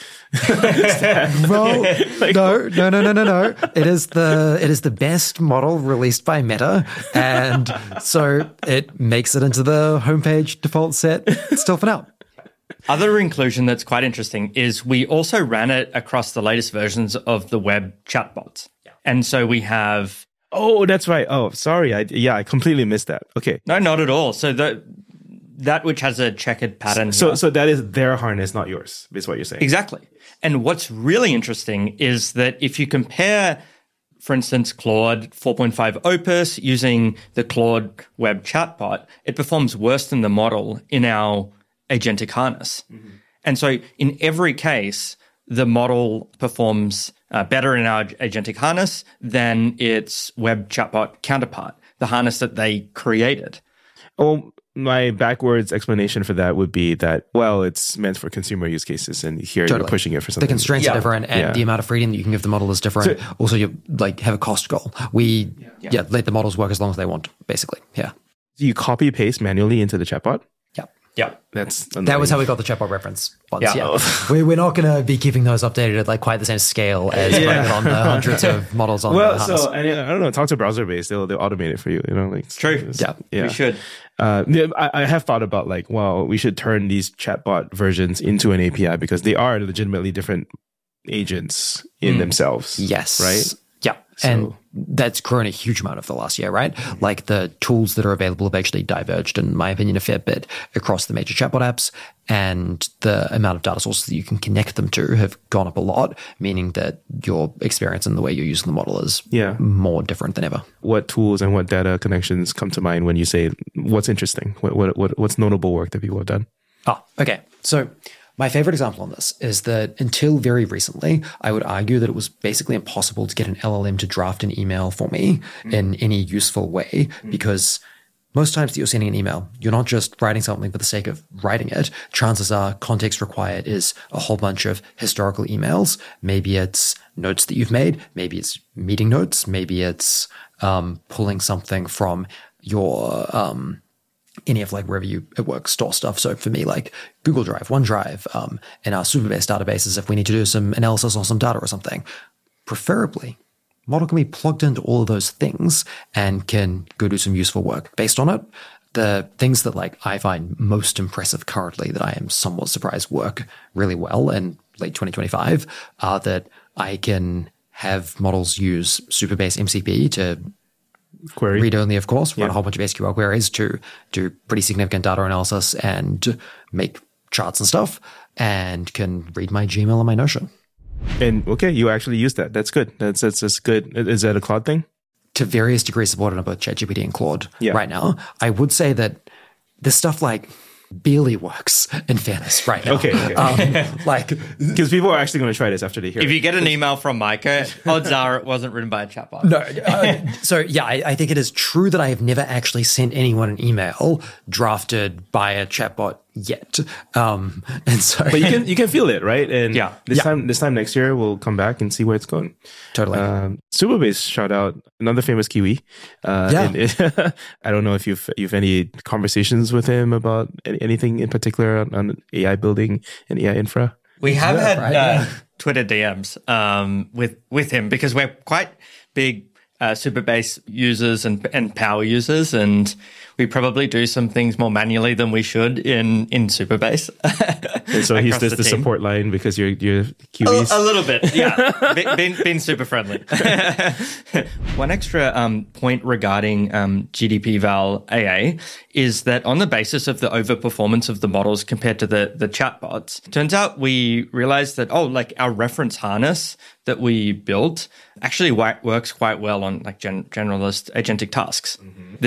Well, like, no, no, no, no, no, no. It is the it is the best model released by Meta, and so it makes it into the homepage default set still for now. Other inclusion that's quite interesting is we also ran it across the latest versions of the web chatbots, yeah. And so we have. Oh, that's right. Oh, sorry. I yeah, I completely missed that. Okay. No, not at all. So the. That which has a checkered pattern. So, here. so that is their harness, not yours, is what you're saying. Exactly. And what's really interesting is that if you compare, for instance, Claude four point five Opus using the Claude web chatbot, it performs worse than the model in our agentic harness. Mm-hmm. And so in every case, the model performs uh, better in our agentic harness than its web chatbot counterpart, the harness that they created. Oh, my backwards explanation for that would be that, well, it's meant for consumer use cases, and here totally. You're pushing it for something. The constraints yeah. are different, and yeah. the amount of freedom that you can give the model is different. So, also, you like have a cost goal. We yeah. yeah, let the models work as long as they want, basically. Yeah. Do you copy paste manually into the chatbot? Yeah. Yeah. That's annoying. That was how we got the chatbot reference once. Yeah. yeah. Oh. we, we're not going to be keeping those updated at like quite the same scale as yeah. putting it on the hundreds of models on well, the harness. so I, I don't know. Talk to browser-based. They'll they'll automate it for you. You know, like it's true. It's, yeah. yeah, we should. Uh, I, I have thought about like, well, we should turn these chatbot versions into an A P I because they are legitimately different agents in mm. themselves. Yes. Right. Yeah. So, and that's grown a huge amount of the last year, right? Like the tools that are available have actually diverged, in my opinion, a fair bit across the major chatbot apps, and the amount of data sources that you can connect them to have gone up a lot, meaning that your experience and the way you're using the model is yeah. more different than ever. What tools and what data connections come to mind when you say what's interesting? What, what, what what's notable work that people have done? Oh, okay. So my favorite example on this is that until very recently, I would argue that it was basically impossible to get an L L M to draft an email for me mm. in any useful way mm. because most times that you're sending an email, you're not just writing something for the sake of writing it. Chances are context required is a whole bunch of historical emails. Maybe it's notes that you've made. Maybe it's meeting notes. Maybe it's um, pulling something from your um, any of like wherever you at work store stuff. So for me, like Google Drive, OneDrive, um, and our Supabase databases, if we need to do some analysis on some data or something, preferably model can be plugged into all of those things and can go do some useful work based on it. The things that like I find most impressive currently that I am somewhat surprised work really well in late twenty twenty-five are that I can have models use Supabase M C P to query read only, of course, run yeah. a whole bunch of S Q L queries to do pretty significant data analysis and make charts and stuff, and can read my Gmail and my Notion. And okay, you actually use that. That's good. That's that's, that's good. Is that a Claude thing? To various degrees supported on both ChatGPT and Claude yeah. right now. I would say that this stuff like barely works, in fairness, right now. Okay. okay. Um, like, because people are actually going to try this after they hear if it. you get an email from Micah, odds are it wasn't written by a chatbot. No. Uh, so yeah, I, I think it is true that I have never actually sent anyone an email drafted by a chatbot yet. Um, and so, but you can you can feel it, right? And yeah, this yeah. time this time next year we'll come back and see where it's going. Totally. Um, Supabase shout out another famous Kiwi. Uh, yeah. and it, I don't know if you've you've any conversations with him about any, anything in particular on, on A I building and A I infra. We have yeah, had right? uh, yeah. Twitter D Ms um, with with him because we're quite big uh, Supabase users and and Power users, and we probably do some things more manually than we should in in Supabase. And so he's just the, the support line because you're you're Kiwis. A, a little bit, yeah. Be, being being super friendly. One extra um, point regarding um, G D P Val A A is that on the basis of the overperformance of the models compared to the the chatbots, turns out we realized that oh, like our reference harness that we built actually works quite well on like gen- generalist agentic tasks. Mm-hmm. This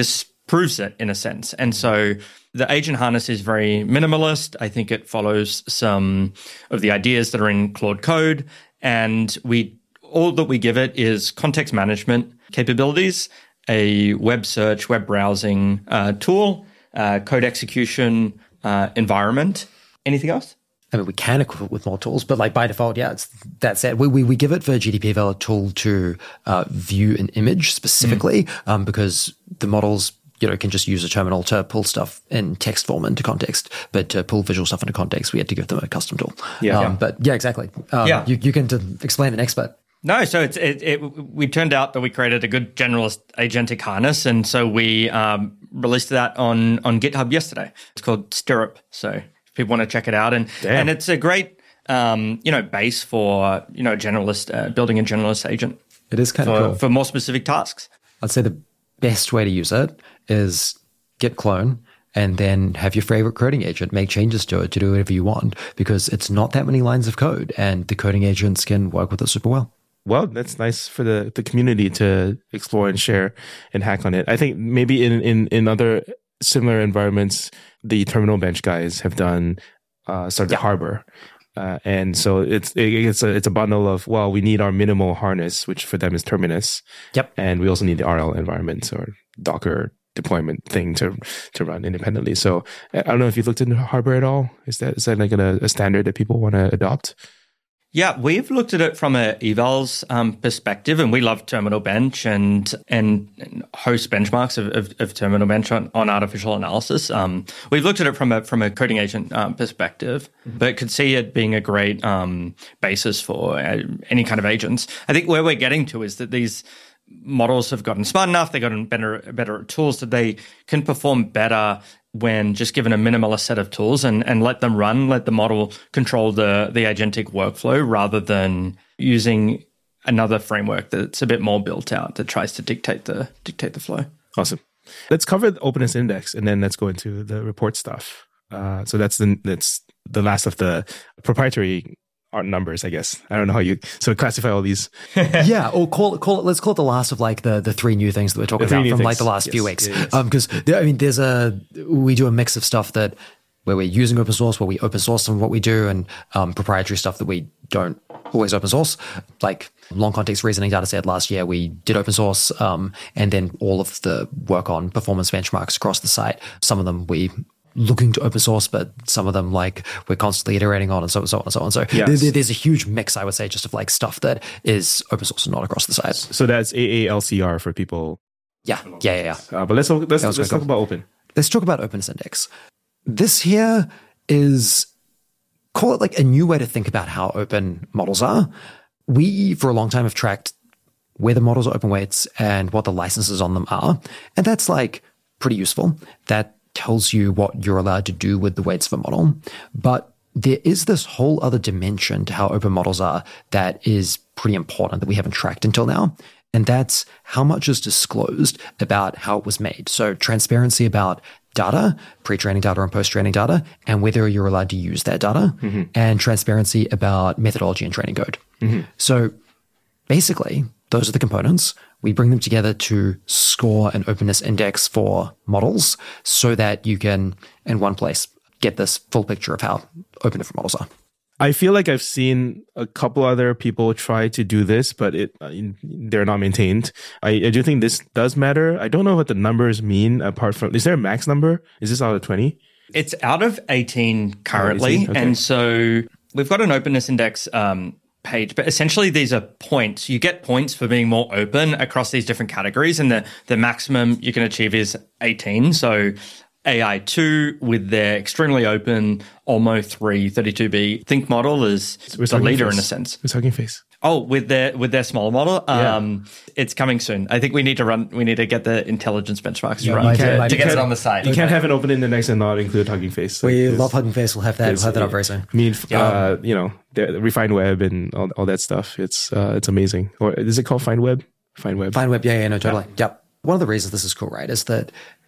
proves it in a sense. And so the agent harness is very minimalist. I think it follows some of the ideas that are in Claude Code. And we all that we give it is context management capabilities, a web search, web browsing uh, tool, uh, code execution uh, environment. Anything else? I mean, we can equip it with more tools, but like by default, yeah, it's that's it. We, we, we give it for G D P Eval a tool to uh, view an image specifically mm. um, because the models, you know, can just use a terminal to pull stuff in text form into context, but to pull visual stuff into context, we had to give them a custom tool. Yeah. Um, yeah. But yeah, exactly. Um, yeah. You, you can to explain an expert. No, so it's, it, it, we turned out that we created a good generalist agentic harness, and so we um, released that on, on GitHub yesterday. It's called Stirrup, so if people want to check it out. And Damn. and it's a great, um, you know, base for, you know, generalist, uh, building a generalist agent. It is kind of for, cool. For more specific tasks. I'd say the best way to use it is git clone and then have your favorite coding agent make changes to it to do whatever you want, because it's not that many lines of code and the coding agents can work with it super well. Well, that's nice for the, the community to explore and share and hack on it. I think maybe in, in, in other similar environments, the terminal bench guys have done uh, started yeah. Harbor. Uh, and so it's it, it's a it's a bundle of, well, we need our minimal harness, which for them is Terminus. Yep. And we also need the R L environments or Docker deployment thing to to run independently. So I don't know if you've looked into Harbor at all. Is that is that like a, a standard that people want to adopt? Yeah, we've looked at it from a evals um, perspective, and we love Terminal Bench and and, and host benchmarks of, of, of Terminal Bench on, on artificial analysis. Um, we've looked at it from a from a coding agent um, perspective, mm-hmm. but could see it being a great um, basis for uh, any kind of agents. I think where we're getting to is that these models have gotten smart enough, they've gotten better better tools that they can perform better when just given a minimalist set of tools and, and let them run, let the model control the, the agentic workflow rather than using another framework that's a bit more built out that tries to dictate the dictate the flow. Awesome. Let's cover the openness index and then let's go into the report stuff. Uh, so that's the that's the last of the proprietary art numbers, I guess. I don't know how you so classify all these. yeah, or call it call it. Let's call it the last of like the the three new things that we're talking about from things. like the last yes. few weeks. Yes. Um, because I mean, there's a we do a mix of stuff that where we're using open source, where we open source some of what we do, and um, proprietary stuff that we don't always open source. Like long context reasoning data set last year, we did open source, um, and then all of the work on performance benchmarks across the site. Some of them we. looking to open source, but some of them like we're constantly iterating on and so on and so on and so on. So yes. there, there's a huge mix, I would say, just of like stuff that is open source and not across the site. So that's A A L C R for people. Yeah, yeah, yeah. yeah. Uh, but let's let's, let's talk about open. Let's talk about openness index. This here is, call it like a new way to think about how open models are. We, for a long time, have tracked where the models are open weights and what the licenses on them are. And that's like pretty useful. That tells you what you're allowed to do with the weights of a model. But there is this whole other dimension to how open models are that is pretty important that we haven't tracked until now. And that's how much is disclosed about how it was made. So transparency about data, pre-training data and post-training data, and whether you're allowed to use that data, mm-hmm. and transparency about methodology and training code. Mm-hmm. So basically, those are the components. We bring them together to score an openness index for models so that you can, in one place, get this full picture of how open different models are. I feel like I've seen a couple other people try to do this, but it uh, they're not maintained. I, I do think this does matter. I don't know what the numbers mean apart from, is there a max number? Is this out of twenty? It's out of eighteen currently. Oh, okay. And so we've got an openness index um, page, but essentially these are points. You get points for being more open across these different categories, and the, the maximum you can achieve is eighteen. So A I two with their extremely open Olmo three thirty-two B Think model is the leader face. in a sense. It's Hugging Face. Oh, with their with their smaller model, um, yeah. It's coming soon. I think we need to run. We need to get the intelligence benchmarks yeah, run to, to get it on the site. You okay. can't have an open index and not include Hugging Face. Like we love Hugging Face. We'll have that. We'll have that up very soon. I mean, yeah. uh, you know, the refined web and all, all that stuff. It's uh, it's amazing. Or is it called Find Web? Find Web. Find Web. Yeah, yeah, no, totally. Yeah. Yep. One of the reasons this is cool, right, is that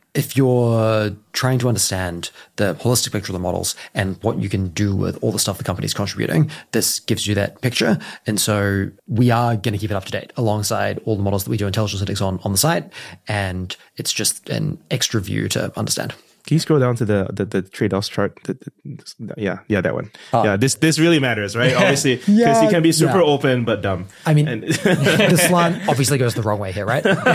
if you're trying to understand the holistic picture of the models and what you can do with all the stuff the company's contributing, this gives you that picture. And so we are going to keep it up to date alongside all the models that we do intelligence index on on the site. And it's just an extra view to understand. Can you scroll down to the the, the trade-offs chart? The, the, yeah, yeah, that one. Uh, yeah, this this really matters, right? Obviously, because yeah, you can be super yeah. open but dumb. I mean, and the slant obviously goes the wrong way here, right? Um,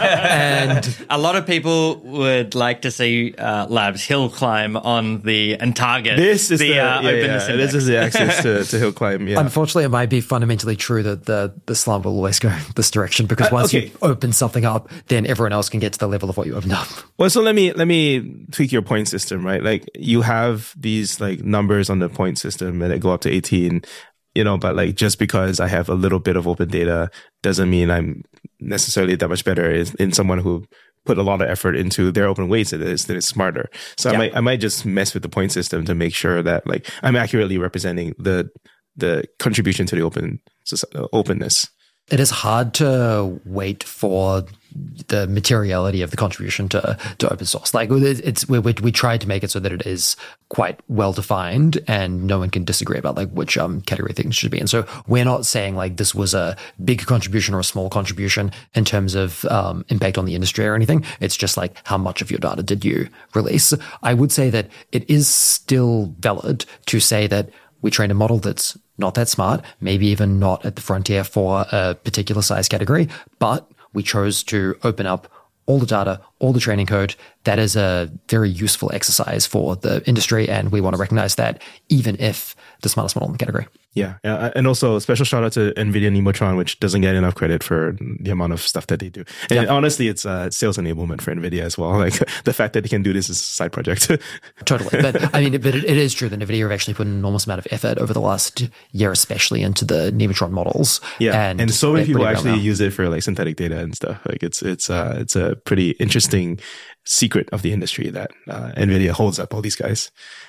and a lot of people would like to see uh, Labs hill climb on the and target. This is the, the uh, yeah, openness yeah. This is the access to, to hill climb. Yeah. Unfortunately, it might be fundamentally true that the the slant will always go this direction because once uh, okay. you open something up, then everyone else can get to the level of what you opened up. Well, so let me let me tweak your point system, right? Like you have these like numbers on the point system and they go up to eighteen, you know, but like just because I have a little bit of open data doesn't mean I'm necessarily that much better in, in someone who put a lot of effort into their open weights that is that is smarter. So yeah. I might I might just mess with the point system to make sure that like I'm accurately representing the the contribution to the open uh, openness. It is hard to wait for the materiality of the contribution to, to open source. Like it's we, we we tried to make it so that it is quite well defined and no one can disagree about like which um category things should be. And so we're not saying like this was a big contribution or a small contribution in terms of um impact on the industry or anything. It's just like how much of your data did you release? I would say that it is still valid to say that we trained a model that's not that smart, maybe even not at the frontier for a particular size category, but we chose to open up all the data, all the training code. That is a very useful exercise for the industry, and we want to recognize that even if the smartest model in the category. Yeah, uh, and also a special shout out to NVIDIA Nemotron, which doesn't get enough credit for the amount of stuff that they do. And yeah. honestly, it's uh, sales enablement for NVIDIA as well. Like the fact that they can do this is a side project. Totally, but I mean, but it, it is true that NVIDIA have actually put an enormous amount of effort over the last year, especially into the Nemotron models. Yeah, and, and so many people actually well use it for like synthetic data and stuff. Like it's it's uh, it's a pretty interesting secret of the industry that uh, NVIDIA holds up all these guys.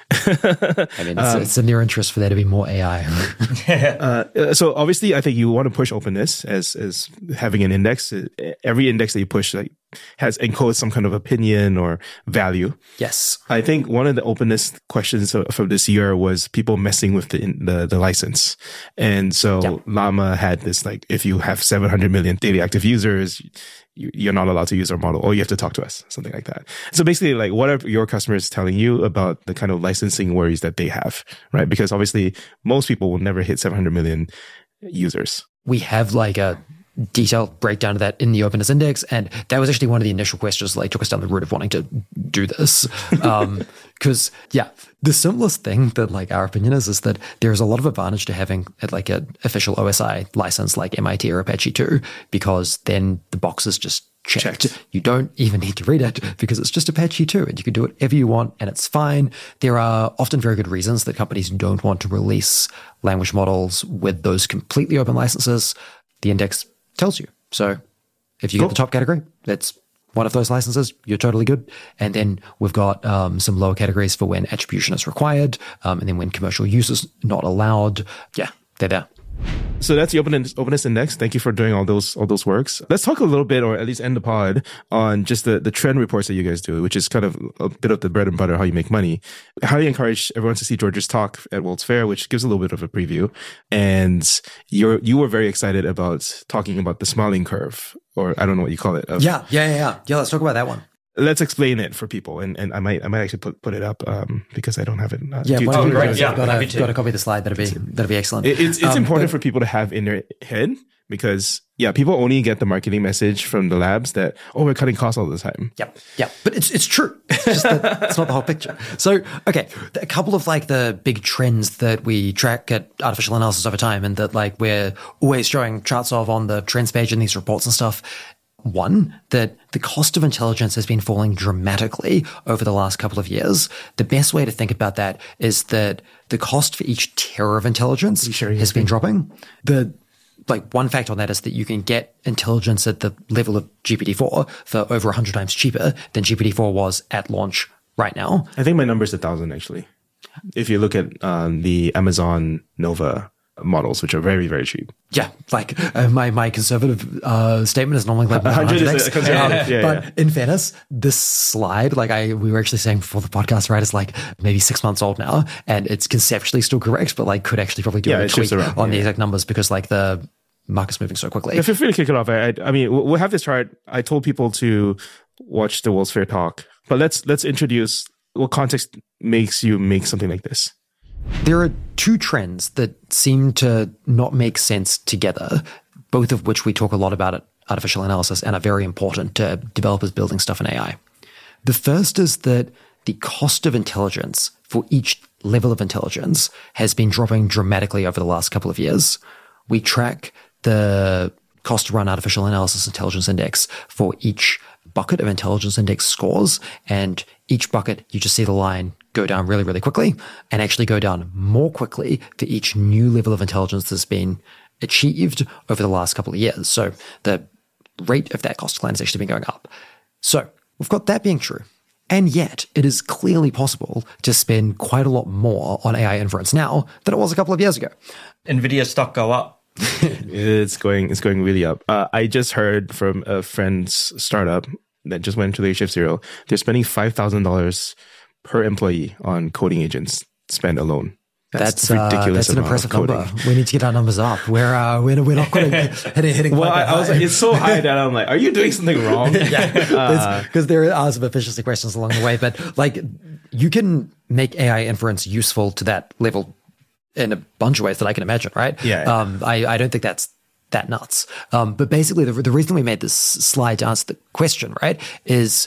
I mean, it's, um, it's in their interest for there to be more A I. uh, so obviously, I think you want to push openness as as having an index. Every index that you push like has encodes some kind of opinion or value. Yes, I think one of the openness questions from this year was people messing with the the, the license, and so yeah. Llama had this like, if you have seven hundred million daily active users, you're not allowed to use our model, or you have to talk to us, something like that. So basically, like, what are your customers telling you about the kind of licensing worries that they have, right? Because obviously, most people will never hit seven hundred million users. We have like a detailed breakdown of that in the openness index, and that was actually one of the initial questions that like took us down the route of wanting to do this. Um, because yeah, the simplest thing that like our opinion is is that there's a lot of advantage to having like an official O S I license like M I T or Apache two, because then the box is just checked. checked. You don't even need to read it because it's just Apache two and you can do whatever you want and it's fine. There are often very good reasons that companies don't want to release language models with those completely open licenses. The index tells you. So if you cool. get the top category, that's one of those licenses, you're totally good. And then we've got um, some lower categories for when attribution is required, um, and then when commercial use is not allowed. Yeah, they're there. So that's the openness, openness index. Thank you for doing all those all those works. Let's talk a little bit, or at least end the pod, on just the, the trend reports that you guys do, which is kind of a bit of the bread and butter, how you make money. I highly encourage everyone to see George's talk at World's Fair, which gives a little bit of a preview. And you're you were very excited about talking about the smiling curve, or I don't know what you call it. Of, yeah, yeah, yeah, yeah. Yeah, let's talk about that one. Let's explain it for people, and, and I might I might actually put, put it up um, because I don't have it. Uh, yeah, do, well, do, right, do, yeah, got a, got a copy of the slide. That'd be that'd be excellent. It, it's it's um, important but, for people to have in their head, because yeah, people only get the marketing message from the labs that, oh, we're cutting costs all the time. Yep, yep, but it's it's true. It's just that it's not the whole picture. So okay, a couple of like the big trends that we track at Artificial Analysis over time, and that like we're always showing charts of on the trends page in these reports and stuff. One, that the cost of intelligence has been falling dramatically over the last couple of years. The best way to think about that is that the cost for each tera of intelligence sure has been dropping. The like one fact on that is that you can get intelligence at the level of G P T four for over one hundred times cheaper than G P T four was at launch right now. I think my number is a thousand actually. If you look at um, the Amazon Nova models, which are very, very cheap. Yeah, like uh, my my conservative uh, statement is normally like one hundred one hundred is x. a conservative. Yeah, but yeah. in fairness, this slide, like I we were actually saying before the podcast, right, is like maybe six months old now, and it's conceptually still correct, but like could actually probably do Yeah, a it shifts tweak around, on yeah. the exact numbers because like the market's moving so quickly. Yeah, feel free to kick it off. I, I, I mean, we'll we'll have this chart. I told people to watch the World's Fair talk, but let's let's introduce what context makes you make something like this. There are two trends that seem to not make sense together, both of which we talk a lot about at Artificial Analysis and are very important to developers building stuff in A I. The first is that the cost of intelligence for each level of intelligence has been dropping dramatically over the last couple of years. We track the cost to run Artificial Analysis Intelligence Index for each bucket of intelligence index scores, and each bucket, you just see the line go down really, really quickly and actually go down more quickly for each new level of intelligence that's been achieved over the last couple of years. So the rate of that cost decline has actually been going up. So we've got that being true. And yet it is clearly possible to spend quite a lot more on A I inference now than it was a couple of years ago. NVIDIA stock go up. It's going it's going really up. Uh, I just heard from a friend's startup that just went to the Shift Zero. They're spending five thousand dollars per employee on coding agents spent alone. That's, That's ridiculous. Uh, that's an amount impressive of coding. number. We need to get our numbers up. We're uh, we're, we're not going to hitting hitting. Well, quite I, I was that like, high. it's so high that I'm like, are you doing something wrong? Yeah, because there are some efficiency questions along the way, but like you can make A I inference useful to that level in a bunch of ways that I can imagine, right? Yeah. Um, I I don't think that's that nuts. Um, but basically, the the reason we made this slide to answer the question, right, is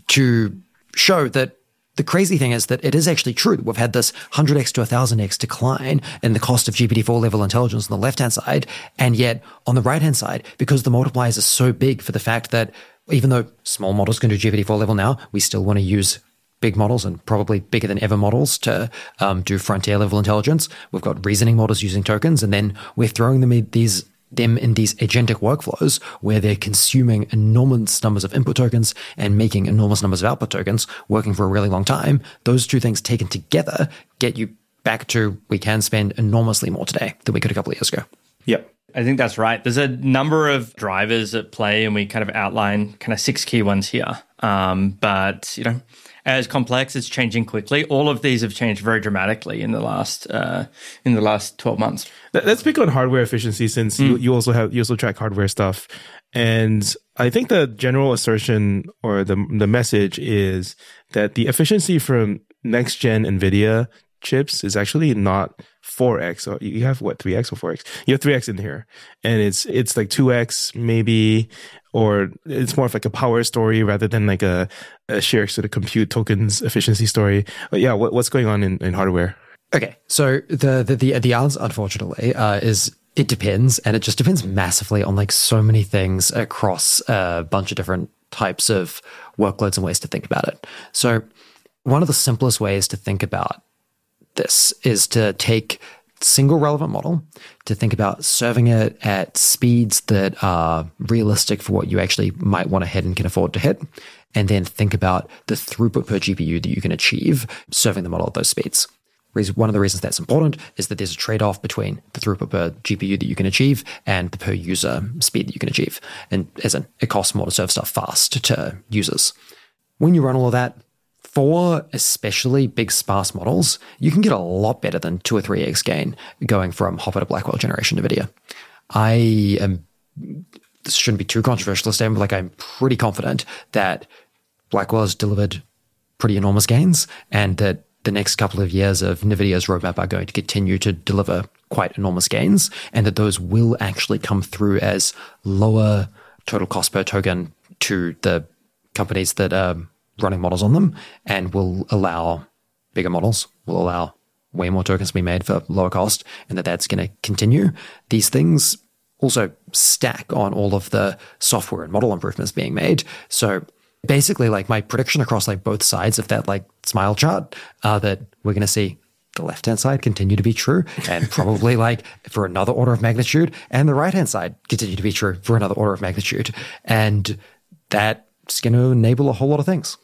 to show that. The crazy thing is that it is actually true that we've had this one hundred x to one thousand x decline in the cost of G P T four level intelligence on the left-hand side. And yet on the right-hand side, because the multipliers are so big for the fact that even though small models can do G P T four level now, we still want to use big models and probably bigger than ever models to um, do frontier level intelligence. We've got reasoning models using tokens, and then we're throwing them in these them in these agentic workflows where they're consuming enormous numbers of input tokens and making enormous numbers of output tokens, working for a really long time. Those two things taken together get you back to we can spend enormously more today than we could a couple of years ago. Yep. I think that's right. There's a number of drivers at play, and we kind of outline kind of six key ones here. Um, but, you know, as complex, it's changing quickly. All of these have changed very dramatically in the last uh, in the last twelve months. Let's pick on hardware efficiency since mm. you, you also have you also track hardware stuff. And I think the general assertion or the the message is that the efficiency from next gen NVIDIA chips is actually not four x. So you have what, three x or four x? You have three x in here. And it's it's like two x maybe, or it's more of like a power story rather than like a, a sheer sort of compute tokens efficiency story. But yeah, what, what's going on in, in hardware? Okay, so the the the, the answer, unfortunately, uh, is it depends, and it just depends massively on like so many things across a bunch of different types of workloads and ways to think about it. So one of the simplest ways to think about this is to take single relevant model, to think about serving it at speeds that are realistic for what you actually might want to hit and can afford to hit, and then think about the throughput per G P U that you can achieve serving the model at those speeds. One of the reasons that's important is that there's a trade-off between the throughput per G P U that you can achieve and the per user speed that you can achieve. And as in, it costs more to serve stuff fast to users. When you run all of that, for especially big sparse models, you can get a lot better than two or three x gain going from Hopper to Blackwell generation NVIDIA. I am, this shouldn't be too controversial a statement, but like I'm pretty confident that Blackwell has delivered pretty enormous gains and that the next couple of years of NVIDIA's roadmap are going to continue to deliver quite enormous gains, and that those will actually come through as lower total cost per token to the companies that are running models on them, and will allow bigger models, will allow way more tokens to be made for lower cost, and that that's going to continue. These things also stack on all of the software and model improvements being made. So basically, like my prediction across like both sides of that like smile chart are that we're going to see the left-hand side continue to be true, and probably like for another order of magnitude, and the right-hand side continue to be true for another order of magnitude. And that's going to enable a whole lot of things.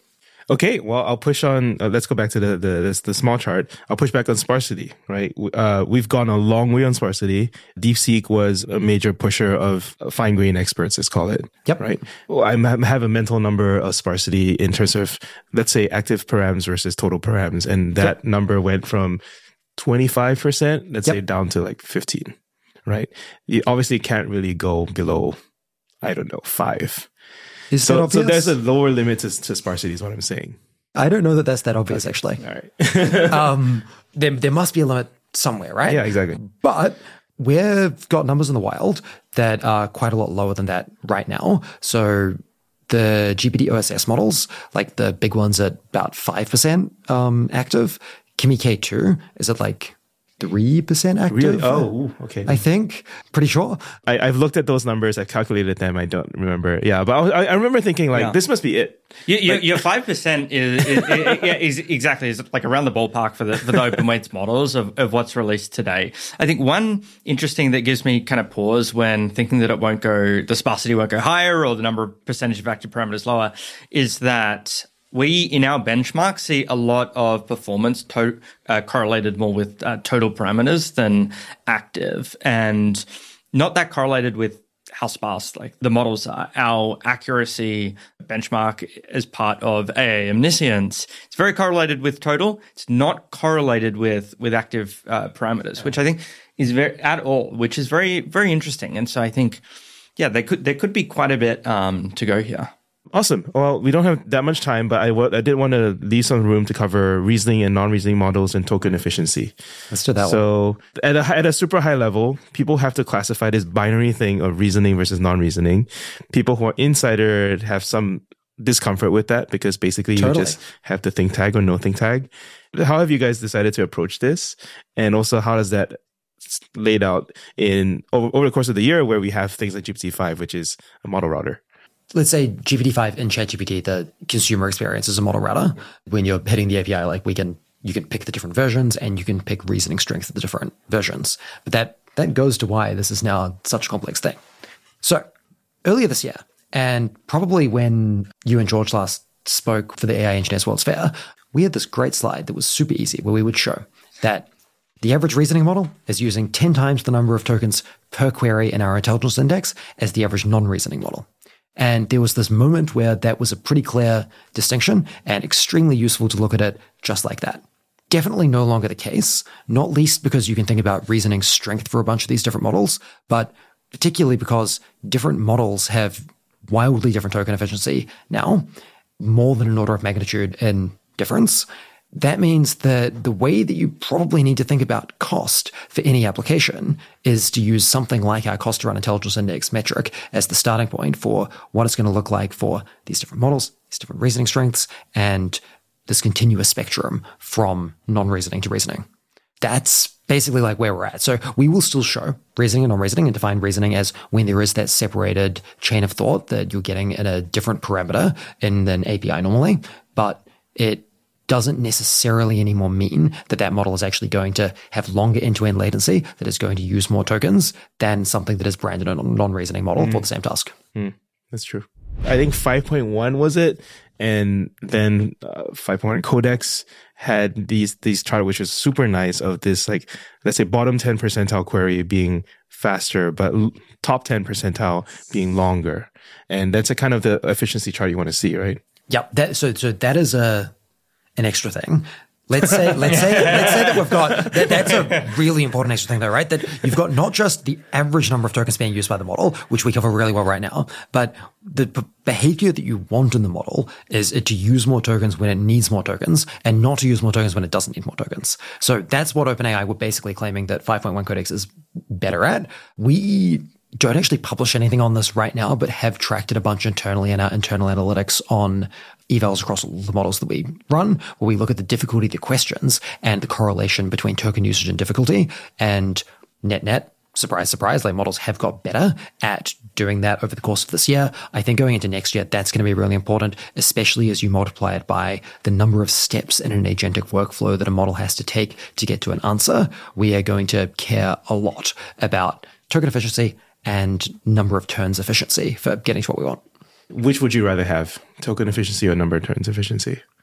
Okay, well, I'll push on. Uh, let's go back to the, the the the small chart. I'll push back on sparsity. Right, uh, we've gone a long way on sparsity. DeepSeek was a major pusher of fine grained experts, let's call it. Yep. Right. Well, I have a mental number of sparsity in terms of, let's say, active params versus total params, and that yep. number went from twenty-five percent, let's yep. say, down to like fifteen. Right. You obviously can't really go below, I don't know, five. Is so, that obvious? So there's a lower limit to, to sparsity is what I'm saying. I don't know that that's that obvious, actually. All right. um, there, there must be a limit somewhere, right? Yeah, exactly. But we've got numbers in the wild that are quite a lot lower than that right now. So the G P T O S S models, like the big ones at about five percent um, active. Kimi K two is at like three percent active. Really? Oh, okay. I think. Pretty sure. I, I've looked at those numbers. I've calculated them. I don't remember. Yeah, but I, I remember thinking like, yeah. this must be it. You, you, like, your five percent is, is, is, yeah, is exactly is like around the ballpark for the for the open weights models of, of what's released today. I think one interesting that gives me kind of pause when thinking that it won't go, the sparsity won't go higher or the number of percentage of active parameters lower, is that we, in our benchmark, see a lot of performance to, uh, correlated more with uh, total parameters than active, and not that correlated with how sparse like the models are. Our accuracy benchmark as part of A I omniscience, it's very correlated with total. It's not correlated with with active uh, parameters, which I think is very at all, which is very very interesting. And so I think, yeah, there could there could be quite a bit um, to go here. Awesome. Well, we don't have that much time, but I, w- I did want to leave some room to cover reasoning and non-reasoning models and token efficiency. Let's do that so one. So at a, at a super high level, people have to classify this binary thing of reasoning versus non-reasoning. People who are insider have some discomfort with that because basically totally. you just have the think tag or no think tag. How have you guys decided to approach this? And also, how does that laid out in over, over the course of the year where we have things like G P T five, which is a model router? Let's say G P T five in ChatGPT, the consumer experience is a model router. When you're hitting the A P I, like we can, you can pick the different versions and you can pick reasoning strength of the different versions. But that, that goes to why this is now such a complex thing. So earlier this year, and probably when you and George last spoke for the A I Engineers World's Fair, we had this great slide that was super easy where we would show that the average reasoning model is using ten times the number of tokens per query in our intelligence index as the average non-reasoning model. And there was this moment where that was a pretty clear distinction and extremely useful to look at it just like that. Definitely no longer the case, not least because you can think about reasoning strength for a bunch of these different models, but particularly because different models have wildly different token efficiency now, more than an order of magnitude in difference. That means that the way that you probably need to think about cost for any application is to use something like our cost to run intelligence index metric as the starting point for what it's going to look like for these different models, these different reasoning strengths, and this continuous spectrum from non-reasoning to reasoning. That's basically like where we're at. So we will still show reasoning and non-reasoning and define reasoning as when there is that separated chain of thought that you're getting in a different parameter in an A P I normally, but it doesn't necessarily anymore mean that that model is actually going to have longer end-to-end latency, that is going to use more tokens than something that is branded a non-reasoning model mm. for the same task. Mm. That's true. I think five point one was it, and then uh, five point one Codex had these these chart, which was super nice, of this like, let's say bottom ten percentile query being faster, but l- top ten percentile being longer. And that's a kind of the efficiency chart you want to see, right? Yeah. That, so so that is a an extra thing. Let's say, let's say, let's say that we've got, that, that's a really important extra thing though, right? That you've got not just the average number of tokens being used by the model, which we cover really well right now, but the b- behavior that you want in the model is it to use more tokens when it needs more tokens and not to use more tokens when it doesn't need more tokens. So that's what OpenAI were basically claiming that five point one Codex is better at. We don't actually publish anything on this right now, but have tracked it a bunch internally in our internal analytics on evals across all the models that we run, where we look at the difficulty of the questions and the correlation between token usage and difficulty. And net net, surprise, surprise, like models have got better at doing that over the course of this year. I think going into next year, that's going to be really important, especially as you multiply it by the number of steps in an agentic workflow that a model has to take to get to an answer. We are going to care a lot about token efficiency and number of turns efficiency for getting to what we want. Which would you rather have, token efficiency or number of turns efficiency?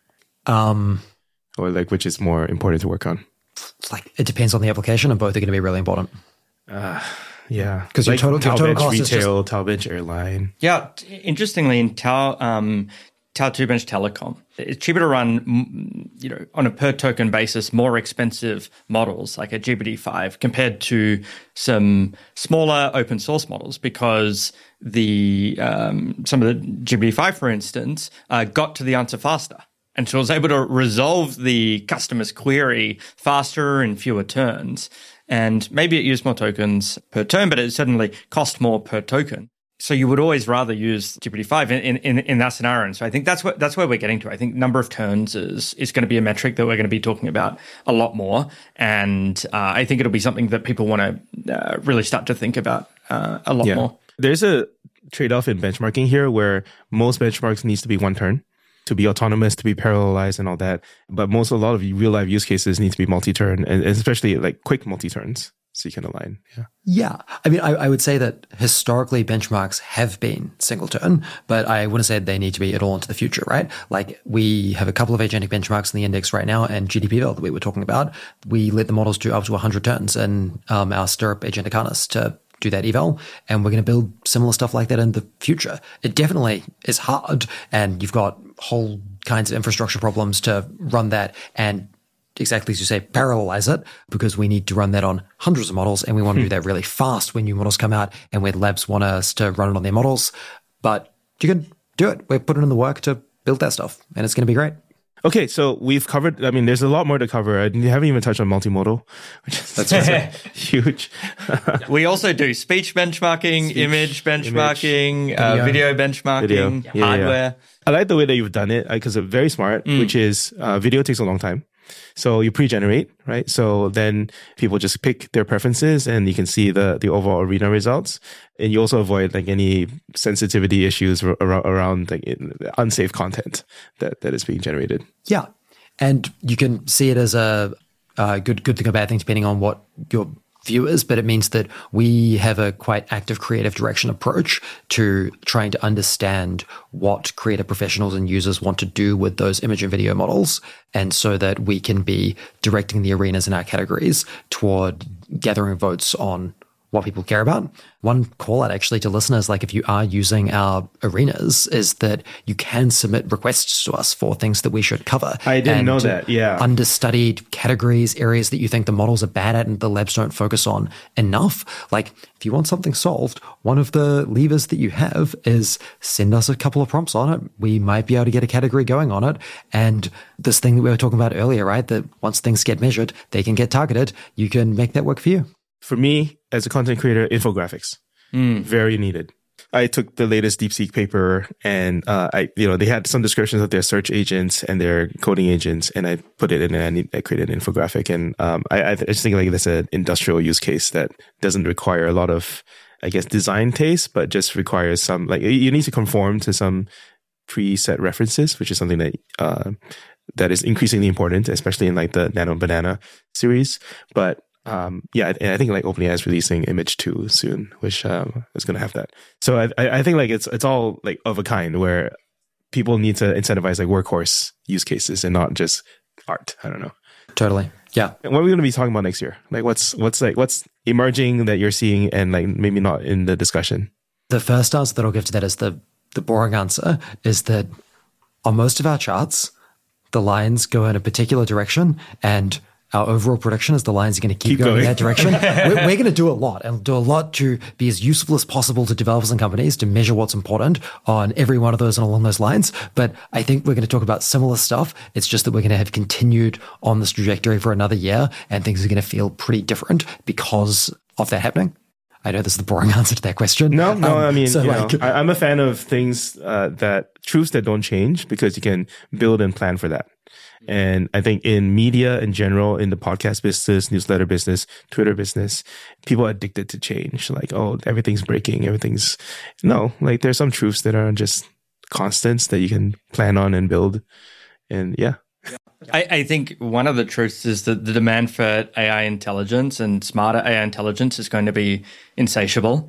Um, or like which is more important to work on? It's like it depends on the application, and both are going to be really important. Uh, yeah, because your like total, your total cost retail, is just... Talbench Airline. Yeah, interestingly, in Tau, um, Tau two Bench Telecom, it's cheaper to run, you know, on a per token basis, more expensive models like a G P T five compared to some smaller open source models, because the um, some of the G P T five, for instance, uh, got to the answer faster. And so it was able to resolve the customer's query faster in fewer turns. And maybe it used more tokens per turn, but it certainly cost more per token. So you would always rather use G P T five in, in, in that scenario. And so I think that's what that's where we're getting to. I think number of turns is is going to be a metric that we're going to be talking about a lot more. And uh, I think it'll be something that people want to uh, really start to think about uh, a lot yeah. more. There's a trade-off in benchmarking here where most benchmarks needs to be one turn to be autonomous, to be parallelized and all that. But most, a lot of real life use cases need to be multi-turn, and especially like quick multi-turns so you can align. Yeah. Yeah. I mean, I, I would say that historically benchmarks have been single turn, but I wouldn't say they need to be at all into the future, right? Like we have a couple of agentic benchmarks in the index right now, and G D P eval that we were talking about, we let the models do up to one hundred turns in um, our Stirrup agentic harness to do that eval, and we're going to build similar stuff like that in the future. It definitely is hard, and you've got whole kinds of infrastructure problems to run that, and exactly as you say, parallelize it, because we need to run that on hundreds of models, and we want to do that really fast when new models come out, and where labs want us to run it on their models. But you can do it. We're putting in the work to build that stuff, and it's going to be great. Okay, so we've covered, I mean, there's a lot more to cover. I haven't even touched on multimodal, which is that's huge. We also do speech benchmarking, speech, image benchmarking, image, uh, video. video benchmarking, video. Yeah, hardware. Yeah. I like the way that you've done it because it's very smart, mm. which is uh, video takes a long time. So you pre-generate, right? So then people just pick their preferences and you can see the, the overall arena results. And you also avoid like any sensitivity issues around, around like unsafe content that, that is being generated. Yeah. And you can see it as a, a good, good thing or bad thing, depending on what your viewers, but it means that we have a quite active creative direction approach to trying to understand what creative professionals and users want to do with those image and video models. And so that we can be directing the arenas in our categories toward gathering votes on what people care about. One call out actually to listeners, like if you are using our arenas, is that you can submit requests to us for things that we should cover. I didn't and know that, yeah. Understudied categories, areas that you think the models are bad at and the labs don't focus on enough. Like if you want something solved, one of the levers that you have is send us a couple of prompts on it. We might be able to get a category going on it. And this thing that we were talking about earlier, right? That once things get measured, they can get targeted. You can make that work for you. For me, as a content creator, infographics, mm. very needed. I took the latest DeepSeek paper and, uh, I, you know, they had some descriptions of their search agents and their coding agents, and I put it in and I, need, I created an infographic. And, um, I, I just think like that's an industrial use case that doesn't require a lot of, I guess, design taste, but just requires some, like, you need to conform to some preset references, which is something that, uh, that is increasingly important, especially in like the Nano Banana series. But, Um, yeah, and I think like OpenAI is releasing Image two soon, which um, is going to have that. So I, I think like it's it's all like of a kind where people need to incentivize like workhorse use cases and not just art. I don't know. Totally. Yeah. And what are we going to be talking about next year? Like what's what's like what's emerging that you're seeing and like maybe not in the discussion? The first answer that I'll give to that is the the boring answer is that on most of our charts, the lines go in a particular direction, and our overall prediction is the lines are going to keep, keep going, going in that direction. we're, we're going to do a lot and do a lot to be as useful as possible to developers and companies to measure what's important on every one of those and along those lines. But I think we're going to talk about similar stuff. It's just that we're going to have continued on this trajectory for another year, and things are going to feel pretty different because of that happening. I know this is the boring answer to that question. No, no, um, I mean, so you like, know, I, I'm a fan of things uh, that truths that don't change, because you can build and plan for that. And I think in media in general, in the podcast business, newsletter business, Twitter business, people are addicted to change. Like, oh, everything's breaking, everything's... No, like there's some truths that are just constants that you can plan on and build. And yeah. I, I think one of the truths is that the demand for A I intelligence and smarter A I intelligence is going to be insatiable.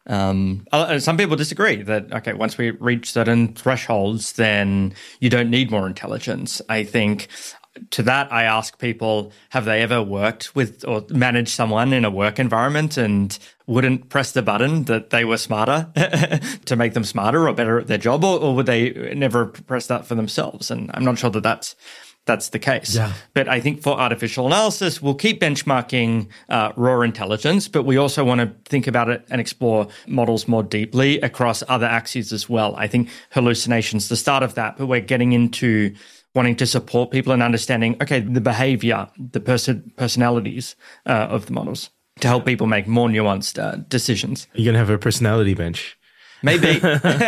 Um, uh, some people disagree that, okay, once we reach certain thresholds, then you don't need more intelligence. I think to that, I ask people, have they ever worked with or managed someone in a work environment and wouldn't press the button that they were smarter to make them smarter or better at their job, or, or would they never press that for themselves? And I'm not sure that that's That's the case. Yeah. But I think for artificial analysis, we'll keep benchmarking uh, raw intelligence, but we also want to think about it and explore models more deeply across other axes as well. I think hallucination's the start of that, but we're getting into wanting to support people in understanding, okay, the behavior, the person personalities uh, of the models to help people make more nuanced uh, decisions. You're going to have a personality bench. Maybe.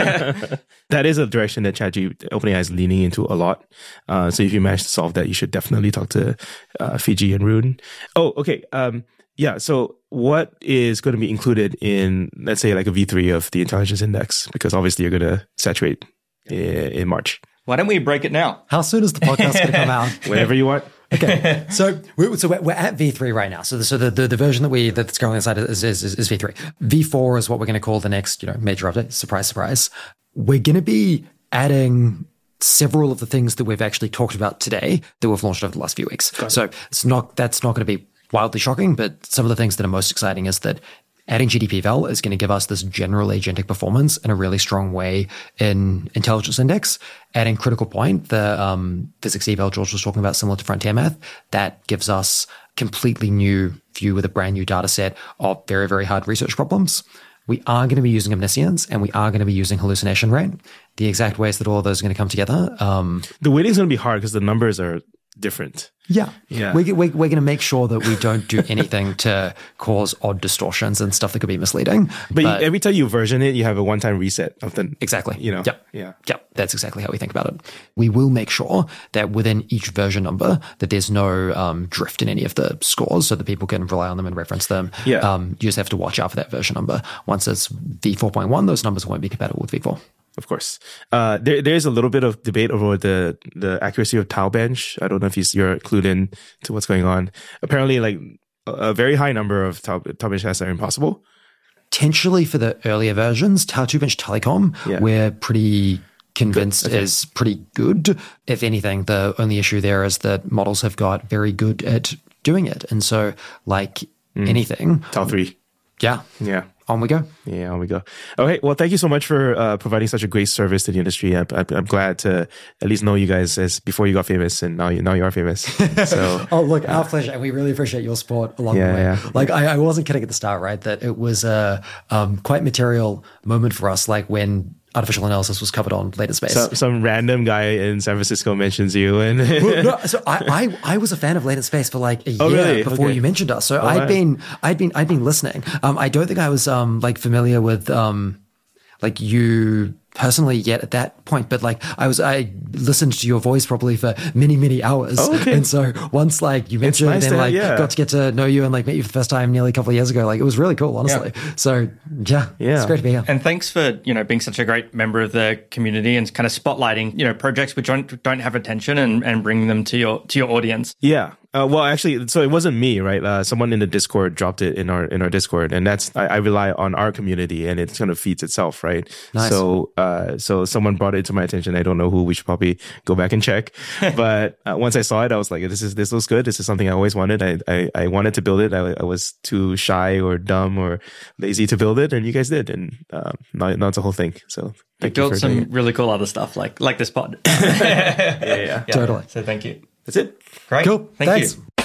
That is a direction that ChatGPT OpenAI is leaning into a lot. Uh, so if you manage to solve that, you should definitely talk to uh, Fiji and Rune. Oh, okay. Um, yeah. So what is going to be included in, let's say, like a V three of the intelligence index? Because obviously you're going to saturate in, in March. Why don't we break it now? How soon is the podcast going to come out? Whenever you want. Okay, so we're, so we're, we're at V three right now. So the, so the, the, the version that we that's going inside is, is, is, is V three. V four is what we're going to call the next, you know, major update. Surprise, surprise. We're going to be adding several of the things that we've actually talked about today that we've launched over the last few weeks. So it's not that's not going to be wildly shocking, but some of the things that are most exciting is that adding G D P val is going to give us this general agentic performance in a really strong way in intelligence index. Adding critical point, the um, physics eval George was talking about, similar to frontier math, that gives us completely new view with a brand new data set of very, very hard research problems. We are going to be using omniscience and we are going to be using hallucination rate. The exact ways that all of those are going to come together. Um, the weighting is going to be hard because the numbers are different. Yeah. Yeah. We, we, we're going to make sure that we don't do anything to cause odd distortions and stuff that could be misleading. But, but you, every time you version it, you have a one-time reset of the... Exactly. You know? Yep. Yeah. Yep. That's exactly how we think about it. We will make sure that within each version number that there's no um, drift in any of the scores so that people can rely on them and reference them. Yeah. Um, you just have to watch out for that version number. Once it's V four point one, those numbers won't be compatible with V four. Of course. Uh, there, there's a little bit of debate over the, the accuracy of Tau bench. I don't know if you're clued in to what's going on. Apparently, like a very high number of Tau, Tau bench tests are impossible. Potentially for the earlier versions, Tau two bench telecom, yeah. we're pretty convinced okay. is pretty good. If anything, the only issue there is that models have got very good at doing it. And so, like mm. anything. Tau three. Yeah. Yeah. On we go. Yeah, on we go. Okay, well, thank you so much for uh, providing such a great service to the industry. I, I, I'm glad to at least know you guys as before you got famous, and now you now you are famous. So, oh, look, our pleasure, and we really appreciate your support along yeah, the way. Yeah. Like, I, I wasn't kidding at the start, right? That it was a um, quite material moment for us, like when artificial analysis was covered on Latent Space. So, some random guy in San Francisco mentions you, and well, no, so I, I I was a fan of Latent Space for like a year oh, really? before okay. you mentioned us. So oh, I'd right. been I'd been I'd been listening. Um, I don't think I was um like familiar with um like you personally yet at that point, but like I was, I listened to your voice probably for many, many hours. Oh, okay. And so once like you mentioned nice it, then to, like yeah. got to get to know you and like meet you for the first time nearly a couple of years ago. Like it was really cool, honestly. Yeah. So yeah, yeah, it's great to be here. And thanks for, you know, being such a great member of the community and kind of spotlighting, you know, projects which don't, don't have attention and, and bringing them to your, to your audience. Yeah. Uh, well, actually, so it wasn't me, right? Uh, someone in the Discord dropped it in our in our Discord, and that's I, I rely on our community, and it kind of feeds itself, right? Nice. So, uh, so someone brought it to my attention. I don't know who. We should probably go back and check. But uh, once I saw it, I was like, "This is this looks good. This is something I always wanted. I I, I wanted to build it. I, I was too shy or dumb or lazy to build it, and you guys did, and um, now, now it's a whole thing. So, thank you you built for some doing it. really cool other stuff, like like this pod. yeah, yeah, yeah, totally. So thank you. That's it. Great. Cool. Thank Thanks. you.